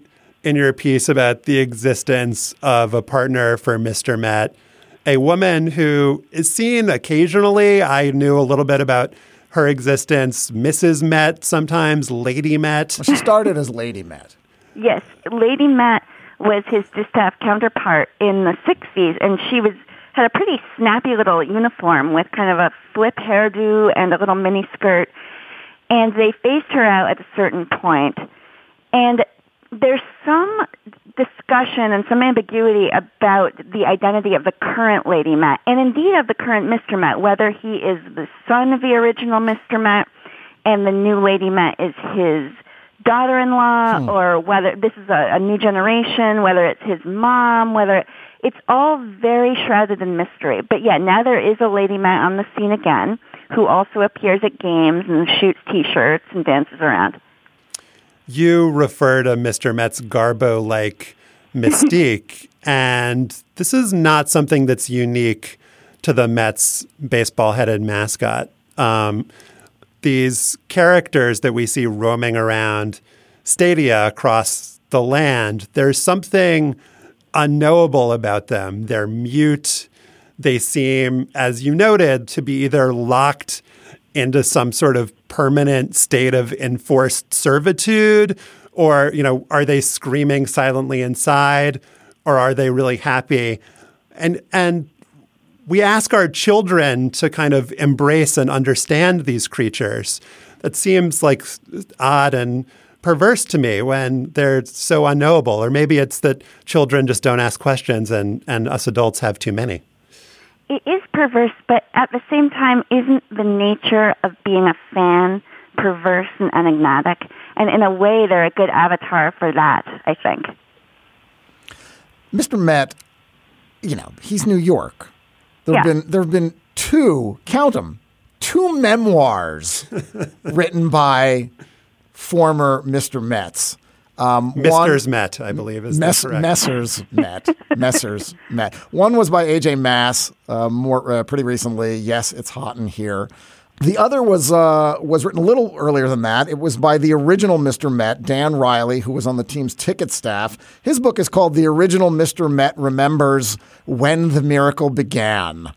in your piece about the existence of a partner for Mr. Met, a woman who is seen occasionally. I knew a little bit about her existence. Mrs. Met, sometimes Lady Met. Well, she started as Lady Met. Yes, Lady Met was his distaff counterpart in the 60s, and she had a pretty snappy little uniform with kind of a flip hairdo and a little mini skirt. And they phased her out at a certain point. And there's some discussion and some ambiguity about the identity of the current Lady Met, and indeed of the current Mr. Met, whether he is the son of the original Mr. Met and the new Lady Met is his daughter-in-law, or whether this is a new generation, whether it's his mom, whether it's all very shrouded in mystery. But yeah, now there is a Lady Met on the scene again who also appears at games and shoots T-shirts and dances around. You refer to Mr. Met's Garbo-like mystique, and this is not something that's unique to the Mets' baseball-headed mascot. These characters that we see roaming around stadia across the land, there's something unknowable about them. They're mute. They seem, as you noted, to be either locked into some sort of permanent state of enforced servitude, or, are they screaming silently inside, or are they really happy? And we ask our children to kind of embrace and understand these creatures. It seems like odd and perverse to me when they're so unknowable. Or maybe it's that children just don't ask questions and us adults have too many. It is perverse, but at the same time, isn't the nature of being a fan perverse and enigmatic? And in a way, they're a good avatar for that, I think. Mr. Met, he's New York. There have been two memoirs written by former Mr. Mets. Mr. Met, I believe, is correct. Messrs. Met. One was by A.J. Mass, pretty recently. Yes, it's hot in here. The other was written a little earlier than that. It was by the original Mr. Met, Dan Riley, who was on the team's ticket staff. His book is called The Original Mr. Met Remembers When the Miracle Began.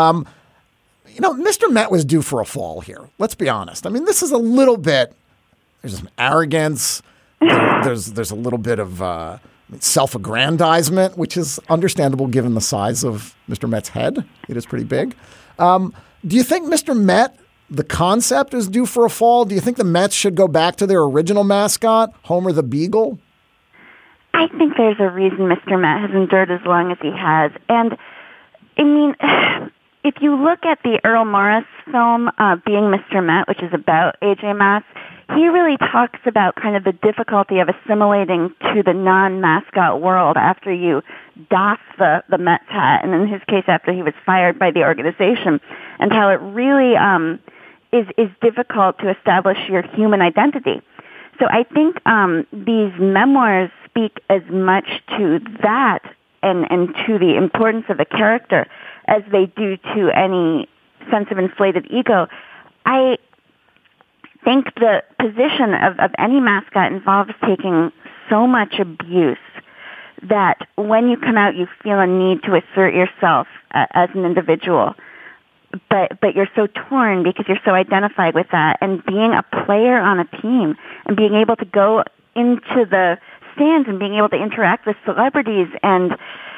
Mr. Met was due for a fall here. Let's be honest. I mean, this is a little bit, there's some arrogance. There's a little bit of self-aggrandizement, which is understandable given the size of Mr. Met's head. It is pretty big. Do you think Mr. Met, the concept, is due for a fall? Do you think the Mets should go back to their original mascot, Homer the Beagle? I think there's a reason Mr. Met has endured as long as he has. And, I mean, if you look at the Earl Morris film, Being Mr. Met, which is about A.J. Mass, he really talks about kind of the difficulty of assimilating to the non-mascot world after you doff the Mets hat, and in his case, after he was fired by the organization, and how it really is difficult to establish your human identity. So I think these memoirs speak as much to that and to the importance of the character as they do to any sense of inflated ego. I think the position of any mascot involves taking so much abuse that when you come out, you feel a need to assert yourself as an individual. But you're so torn because you're so identified with that. And being a player on a team and being able to go into the stands and being able to interact with celebrities and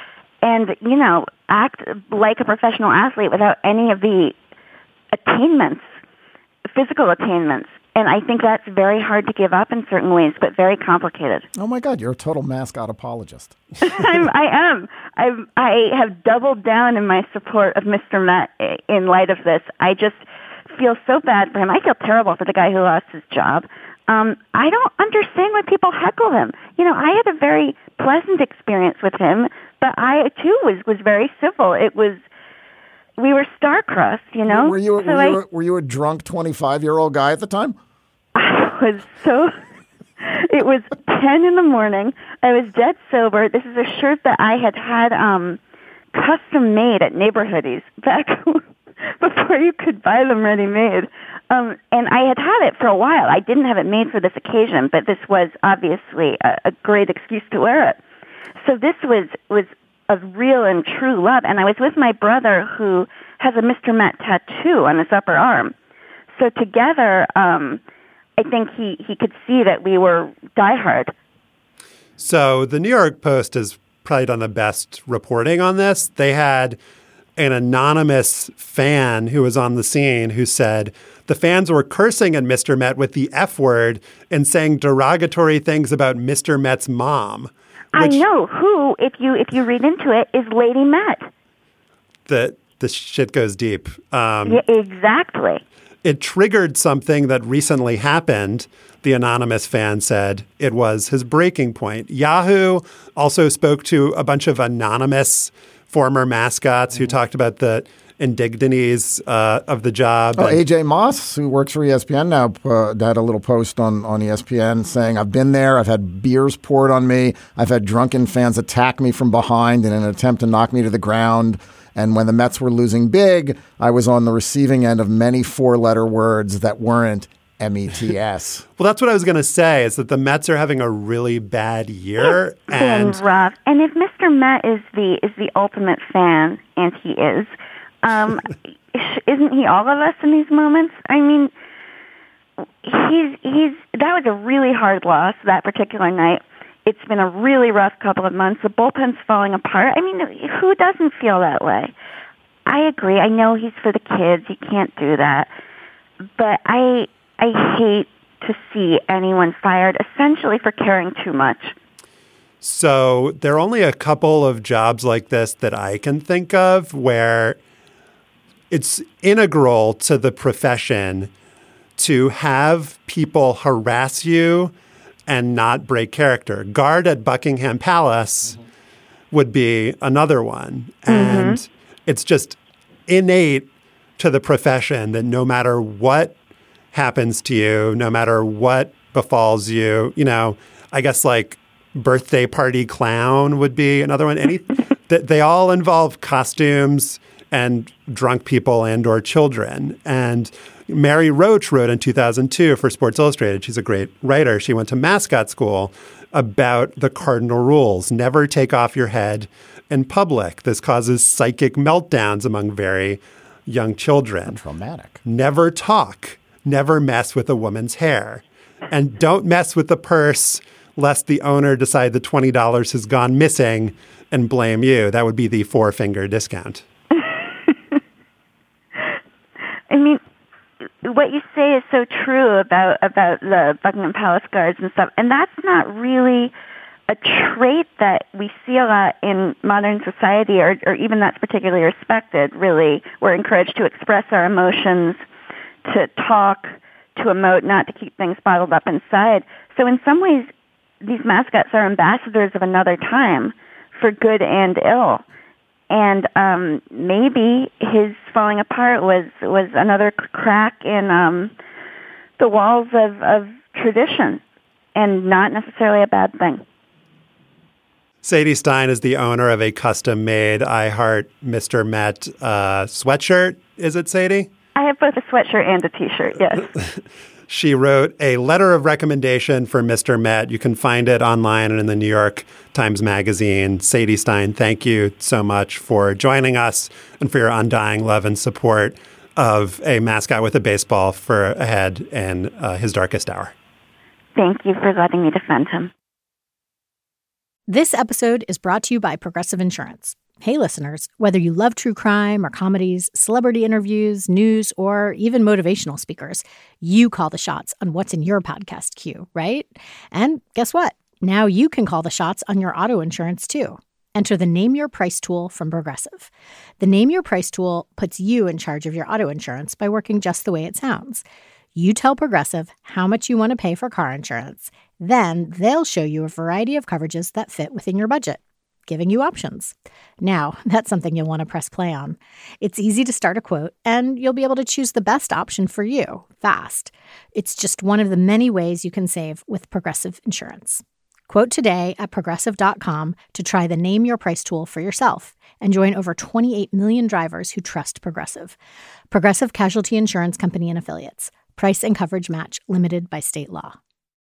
act like a professional athlete without any of the attainments, physical attainments. And I think that's very hard to give up in certain ways, but very complicated. Oh, my God, you're a total mascot apologist. I am. I have doubled down in my support of Mr. Met in light of this. I just feel so bad for him. I feel terrible for the guy who lost his job. I don't understand why people heckle him. I had a very pleasant experience with him, but I, too, was very civil. We were star-crossed, Were you a drunk 25-year-old guy at the time? It was 10 in the morning. I was dead sober. This is a shirt that I had custom made at Neighborhoodies back before you could buy them ready-made. And I had it for a while. I didn't have it made for this occasion, but this was obviously a great excuse to wear it. So this was a real and true love. And I was with my brother, who has a Mr. Met tattoo on his upper arm. So together, I think he could see that we were diehard. So the New York Post has probably done the best reporting on this. They had an anonymous fan who was on the scene who said the fans were cursing at Mr. Met with the F word and saying derogatory things about Mr. Met's mom. I know who, if you read into it, is Lady Met. The shit goes deep. Yeah, exactly. It triggered something that recently happened. The anonymous fan said it was his breaking point. Yahoo also spoke to a bunch of anonymous former mascots who talked about the indignities of the job. Oh, AJ Moss, who works for ESPN now, had a little post on ESPN saying, I've been there. I've had beers poured on me. I've had drunken fans attack me from behind in an attempt to knock me to the ground. And when the Mets were losing big, I was on the receiving end of many four-letter words that weren't METS. Well, that's what I was going to say, is that the Mets are having a really bad year. It's been rough. And if Mr. Met is the ultimate fan, and he is, isn't he all of us in these moments? I mean, that was a really hard loss that particular night. It's been a really rough couple of months. The bullpen's falling apart. I mean, who doesn't feel that way? I agree. I know he's for the kids. You can't do that. But I hate to see anyone fired, essentially for caring too much. So there are only a couple of jobs like this that I can think of where it's integral to the profession to have people harass you and not break character. Guard at Buckingham Palace would be another one. And it's just innate to the profession that no matter what happens to you, no matter what befalls you, I guess like birthday party clown would be another one. They all involve costumes and drunk people and or children. And Mary Roach wrote in 2002 for Sports Illustrated. She's a great writer. She went to mascot school about the cardinal rules. Never take off your head in public. This causes psychic meltdowns among very young children. Traumatic. Never talk. Never mess with a woman's hair. And don't mess with the purse lest the owner decide the $20 has gone missing and blame you. That would be the four-finger discount. I mean, what you say is so true about the Buckingham Palace guards and stuff, and that's not really a trait that we see a lot in modern society, or even that's particularly respected, really. We're encouraged to express our emotions, to talk, to emote, not to keep things bottled up inside. So in some ways, these mascots are ambassadors of another time, for good and ill. And maybe his falling apart was another crack in the walls of tradition, and not necessarily a bad thing. Sadie Stein is the owner of a custom-made I Heart Mr. Met sweatshirt. Is it, Sadie? I have both a sweatshirt and a T-shirt, yes. She wrote a letter of recommendation for Mr. Met. You can find it online and in the New York Times Magazine. Sadie Stein, thank you so much for joining us and for your undying love and support of a mascot with a baseball for a head in his darkest hour. Thank you for letting me defend him. This episode is brought to you by Progressive Insurance. Hey, listeners, whether you love true crime or comedies, celebrity interviews, news, or even motivational speakers, you call the shots on what's in your podcast queue, right? And guess what? Now you can call the shots on your auto insurance, too. Enter the Name Your Price tool from Progressive. The Name Your Price tool puts you in charge of your auto insurance by working just the way it sounds. You tell Progressive how much you want to pay for car insurance. Then they'll show you a variety of coverages that fit within your budget, giving you options. Now, that's something you'll want to press play on. It's easy to start a quote, and you'll be able to choose the best option for you fast. It's just one of the many ways you can save with Progressive Insurance. Quote today at Progressive.com to try the Name Your Price tool for yourself and join over 28 million drivers who trust Progressive. Progressive Casualty Insurance Company and Affiliates. Price and coverage match limited by state law.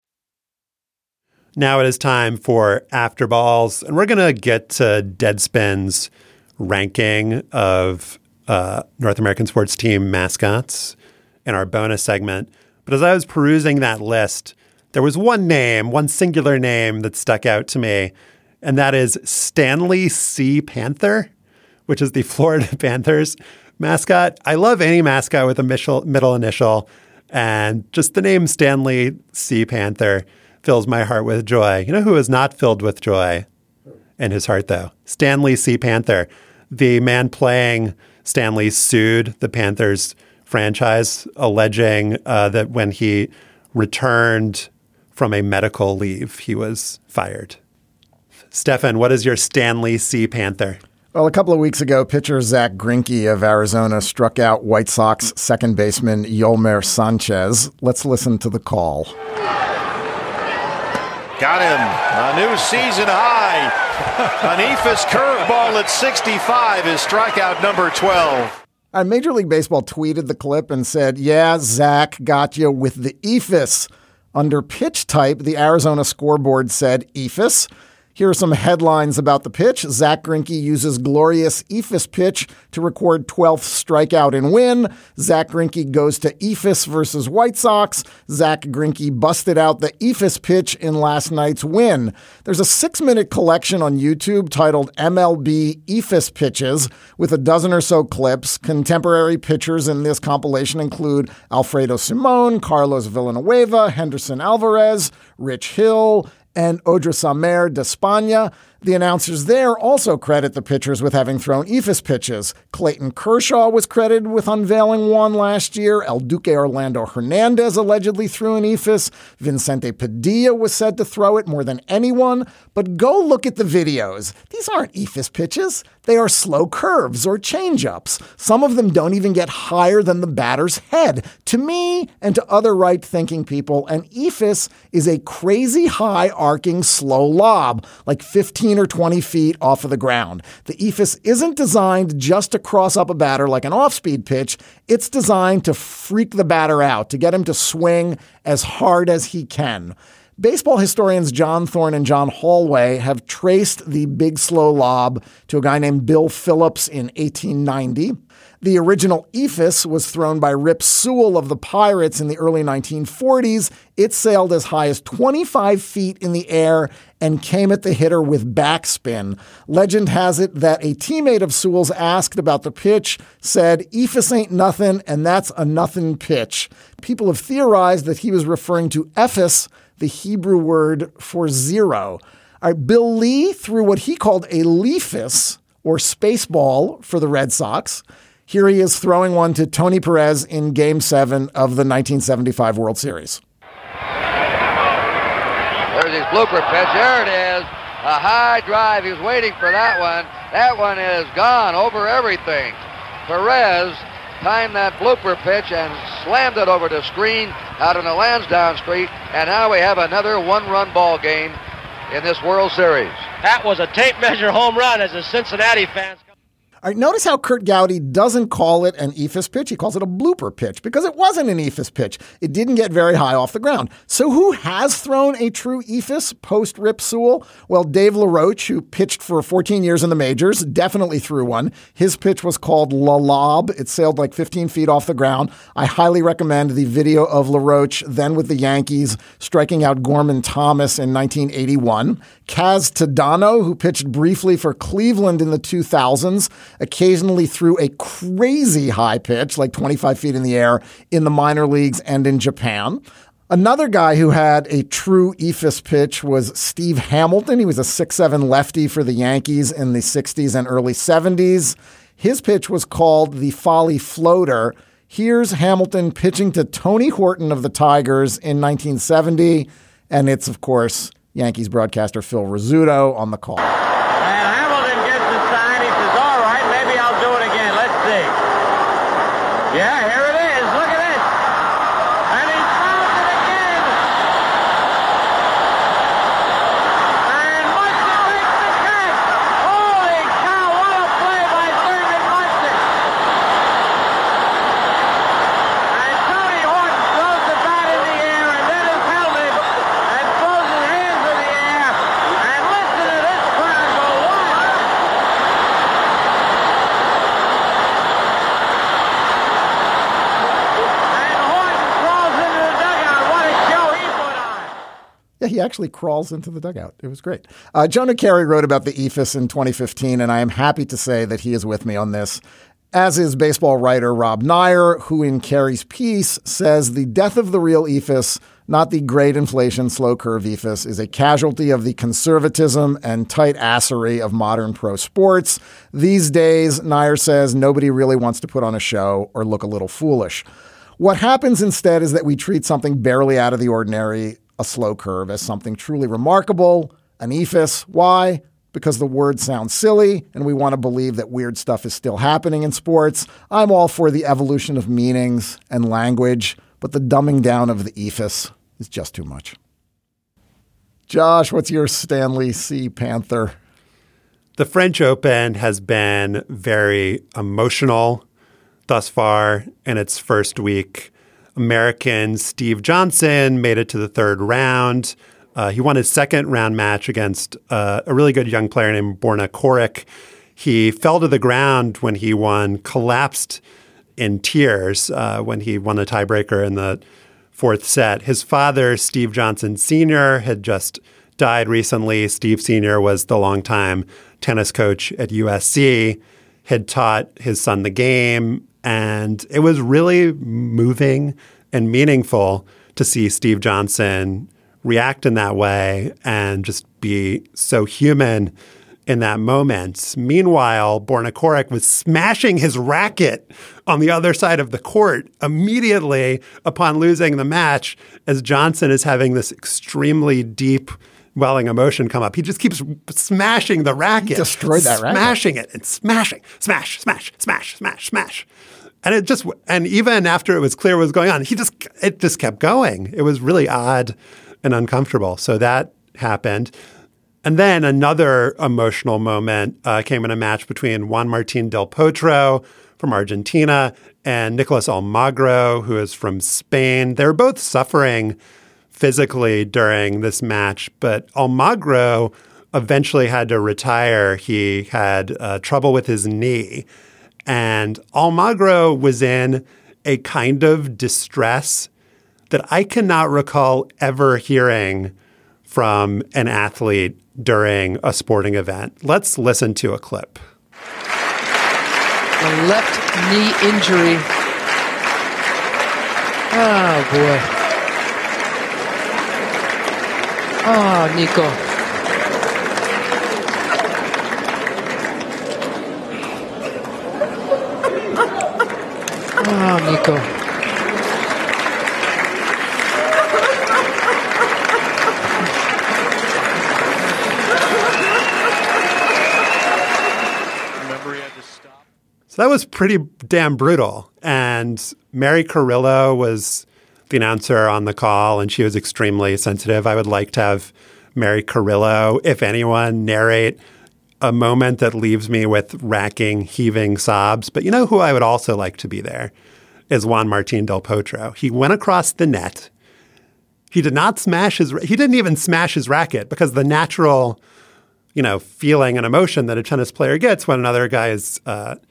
Now it is time for After Balls, and we're going to get to Deadspin's ranking of North American sports team mascots in our bonus segment. But as I was perusing that list, there was one singular name that stuck out to me, and that is Stanley C. Panther, which is the Florida Panthers mascot. I love any mascot with a middle initial, and just the name Stanley C. Panther fills my heart with joy. You know who is not filled with joy in his heart, though? Stanley C. Panther. The man playing Stanley sued the Panthers franchise, alleging that when he returned from a medical leave, he was fired. Stefan, what is your Stanley C. Panther? Well, a couple of weeks ago, pitcher Zach Greinke of Arizona struck out White Sox second baseman Yolmer Sanchez. Let's listen to the call. Got him. A new season high. An eephus curveball at 65 is strikeout number 12. Major League Baseball tweeted the clip and said, yeah, Zach got you with the eephus. Under pitch type, the Arizona scoreboard said eephus. Here are some headlines about the pitch. Zach Greinke uses glorious eephus pitch to record 12th strikeout and win. Zach Greinke goes to eephus versus White Sox. Zach Greinke busted out the eephus pitch in last night's win. There's a 6-minute collection on YouTube titled MLB eephus pitches with a dozen or so clips. Contemporary pitchers in this compilation include Alfredo Simon, Carlos Villanueva, Henderson Alvarez, Rich Hill, and Odrisamer Despaigne. The announcers there also credit the pitchers with having thrown eephus pitches. Clayton Kershaw was credited with unveiling one last year. El Duque Orlando Hernandez allegedly threw an eephus. Vincente Padilla was said to throw it more than anyone. But go look at the videos. These aren't eephus pitches. They are slow curves or changeups. Some of them don't even get higher than the batter's head. To me and to other right-thinking people, an eephus is a crazy high arcing slow lob, like 15 or 20 feet off of the ground. The eephus isn't designed just to cross up a batter like an off-speed pitch. It's designed to freak the batter out, to get him to swing as hard as he can. Baseball historians John Thorne and John Hallway have traced the big slow lob to a guy named Bill Phillips in 1890. The original eephus was thrown by Rip Sewell of the Pirates in the early 1940s. It sailed as high as 25 feet in the air and came at the hitter with backspin. Legend has it that a teammate of Sewell's asked about the pitch, said, "Eephus ain't nothing, and that's a nothing pitch." People have theorized that he was referring to ephus, the Hebrew word for zero. All right, Bill Lee threw what he called a leafus, or spaceball, for the Red Sox. Here he is throwing one to Tony Perez in Game 7 of the 1975 World Series. There's his blooper pitch. There it is. A high drive. He was waiting for that one. That one is gone over everything. Perez timed that blooper pitch and slammed it over the screen out on the Lansdowne Street. And now we have another one-run ball game in this World Series. That was a tape measure home run as the Cincinnati fans. All right, notice how Curt Gowdy doesn't call it an eephus pitch. He calls it a blooper pitch because it wasn't an eephus pitch. It didn't get very high off the ground. So who has thrown a true eephus post-Rip Sewell? Well, Dave LaRoche, who pitched for 14 years in the majors, definitely threw one. His pitch was called La Lob. It sailed like 15 feet off the ground. I highly recommend the video of LaRoche, then with the Yankees, striking out Gorman Thomas in 1981. Kaz Tadano, who pitched briefly for Cleveland in the 2000s, occasionally threw a crazy high pitch, like 25 feet in the air, in the minor leagues and in Japan. Another guy who had a true eephus pitch was Steve Hamilton. He was a 6'7" lefty for the Yankees in the 60s and early 70s. His pitch was called the Folly Floater. Here's Hamilton pitching to Tony Horton of the Tigers in 1970. And it's, of course, Yankees broadcaster Phil Rizzuto on the call. Yeah, here it is. Look at this. And he throws it again. And Munson takes the catch. Holy cow, what a play by Thurman Munson. And Tony Horton throws Yeah, he actually crawls into the dugout. It was great. Jonah Carey wrote about the eephus in 2015, and I am happy to say that he is with me on this, as is baseball writer Rob Neyer, who in Carey's piece says the death of the real eephus, not the great inflation, slow curve eephus, is a casualty of the conservatism and tight assery of modern pro sports. These days, Neyer says, nobody really wants to put on a show or look a little foolish. What happens instead is that we treat something barely out of the ordinary, a slow curve, as something truly remarkable, an eephus. Why? Because the word sounds silly and we want to believe that weird stuff is still happening in sports. I'm all for the evolution of meanings and language, but the dumbing down of the eephus is just too much. Josh, what's your Stanley C. Panther? The French Open has been very emotional thus far in its first week. American Steve Johnson made it to the third round. He won his second round match against a really good young player named Borna Coric. He fell to the ground when he won, collapsed in tears when he won the tiebreaker in the fourth set. His father, Steve Johnson Sr., had just died recently. Steve Sr. was the longtime tennis coach at USC, had taught his son the game, and it was really moving and meaningful to see Steve Johnson react in that way and just be so human in that moment. Meanwhile, Borna Coric was smashing his racket on the other side of the court immediately upon losing the match as Johnson is having this extremely deep welling emotion come up. He just keeps smashing the racket. He destroyed that racket. Smashing it and smashing. Smash, smash, smash, smash, smash. And even after it was clear what was going on, it just kept going. It was really odd and uncomfortable. So that happened. And then another emotional moment came in a match between Juan Martín del Potro from Argentina and Nicolas Almagro, who is from Spain. They were both suffering physically during this match, but Almagro eventually had to retire. He had trouble with his knee. And Almagro was in a kind of distress that I cannot recall ever hearing from an athlete during a sporting event. Let's listen to a clip. A left knee injury. Oh, boy. Oh, Nico. Oh, Nico. So that was pretty damn brutal. And Mary Carrillo was the announcer on the call, and she was extremely sensitive. I would like to have Mary Carrillo, if anyone, narrate a moment that leaves me with racking, heaving sobs. But you know who I would also like to be there is Juan Martín del Potro. He went across the net. He did not smash he didn't even smash his racket, because the natural, feeling and emotion that a tennis player gets when another guy is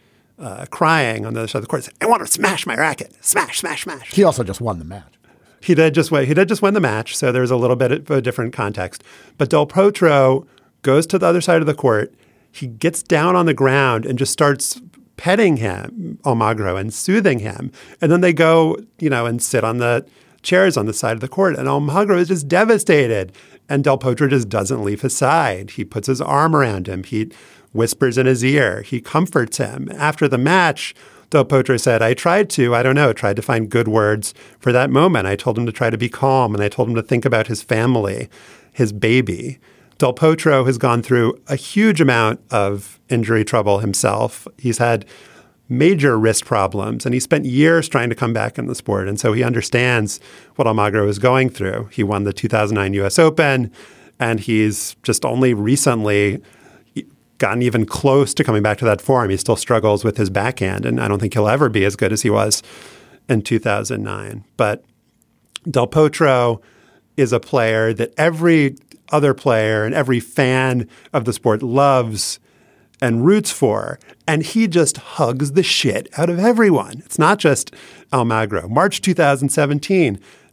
crying on the other side of the court is, I want to smash my racket. Smash, smash, smash. He also just won the match. He did just win the match, so there's a little bit of a different context. But Del Potro goes to the other side of the court. He gets down on the ground and just starts petting him, Almagro, and soothing him. And then they go, and sit on the chairs on the side of the court. And Almagro is just devastated. And Del Potro just doesn't leave his side. He puts his arm around him. He whispers in his ear. He comforts him. After the match, Del Potro said, I tried to find good words for that moment. I told him to try to be calm, and I told him to think about his family, his baby. Del Potro has gone through a huge amount of injury trouble himself. He's had major wrist problems, and he spent years trying to come back in the sport. And so he understands what Almagro is going through. He won the 2009 U.S. Open, and he's just only recently gotten even close to coming back to that form. He still struggles with his backhand, and I don't think he'll ever be as good as he was in 2009. But Del Potro is a player that every other player and every fan of the sport loves and roots for, and he just hugs the shit out of everyone. It's not just Almagro. March 2017,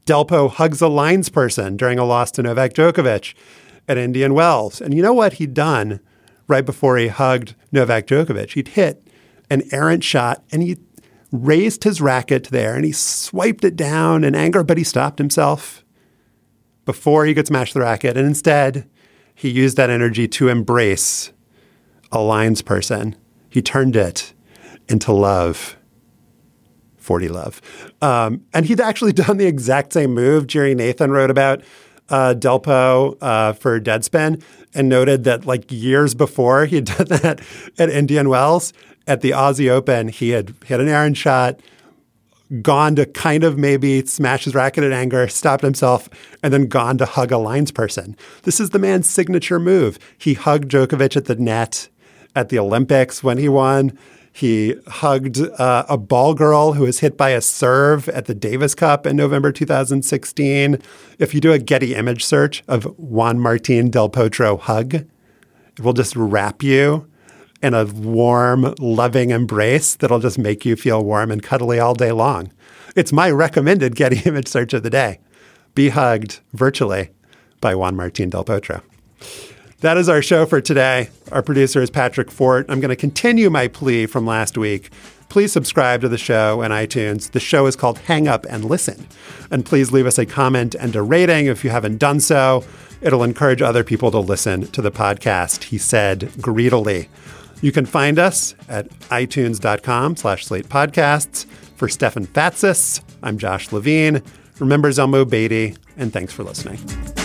Delpo hugs a linesperson during a loss to Novak Djokovic at Indian Wells. And you know what he'd done right before he hugged Novak Djokovic? He'd hit an errant shot and he raised his racket to the air and he swiped it down in anger, but he stopped himself before he could smash the racket. And instead, he used that energy to embrace a linesperson. He turned it into love. 40 love. And he'd actually done the exact same move. Jerry Nathan wrote about Delpo for Deadspin and noted that like years before he'd done that at Indian Wells at the Aussie Open, he had hit an errant shot, gone to kind of maybe smash his racket in anger, stopped himself, and then gone to hug a linesperson. This is the man's signature move. He hugged Djokovic at the net at the Olympics when he won. He hugged a ball girl who was hit by a serve at the Davis Cup in November 2016. If you do a Getty image search of Juan Martín del Potro hug, it will just wrap you in a warm, loving embrace that'll just make you feel warm and cuddly all day long. It's my recommended Getty image search of the day. Be hugged virtually by Juan Martín del Potro. That is our show for today. Our producer is Patrick Fort. I'm going to continue my plea from last week. Please subscribe to the show in iTunes. The show is called Hang Up and Listen. And please leave us a comment and a rating if you haven't done so. It'll encourage other people to listen to the podcast, he said greedily. You can find us at itunes.com/Slate Podcasts. For Stefan Fatsis, I'm Josh Levine. Remember Zelmo Beatty, and thanks for listening.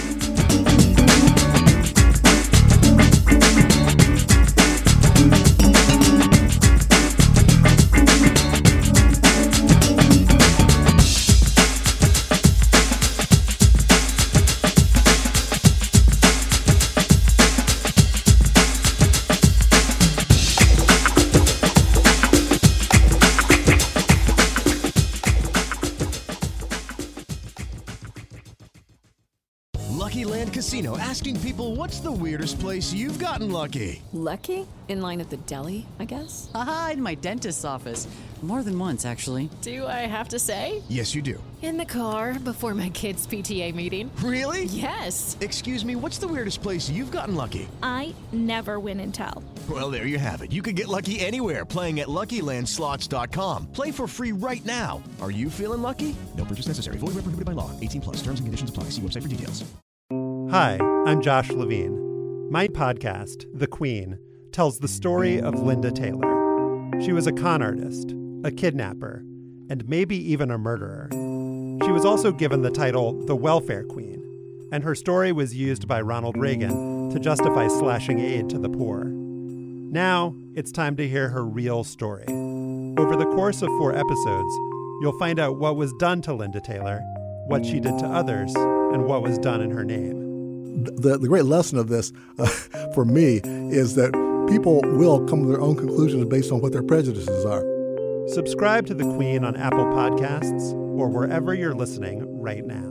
Casino, asking people, what's the weirdest place you've gotten lucky? Lucky? In line at the deli, I guess? Aha, in my dentist's office. More than once, actually. Do I have to say? Yes, you do. In the car before my kids' PTA meeting. Really? Yes. Excuse me, what's the weirdest place you've gotten lucky? I never win and tell. Well, there you have it. You can get lucky anywhere, playing at LuckyLandSlots.com. Play for free right now. Are you feeling lucky? No purchase necessary. Void where prohibited by law. 18+. Terms and conditions apply. See website for details. Hi, I'm Josh Levine. My podcast, The Queen, tells the story of Linda Taylor. She was a con artist, a kidnapper, and maybe even a murderer. She was also given the title the Welfare Queen, and her story was used by Ronald Reagan to justify slashing aid to the poor. Now, it's time to hear her real story. Over the course of 4 episodes, you'll find out what was done to Linda Taylor, what she did to others, and what was done in her name. The great lesson of this, for me, is that people will come to their own conclusions based on what their prejudices are. Subscribe to The Queen on Apple Podcasts or wherever you're listening right now.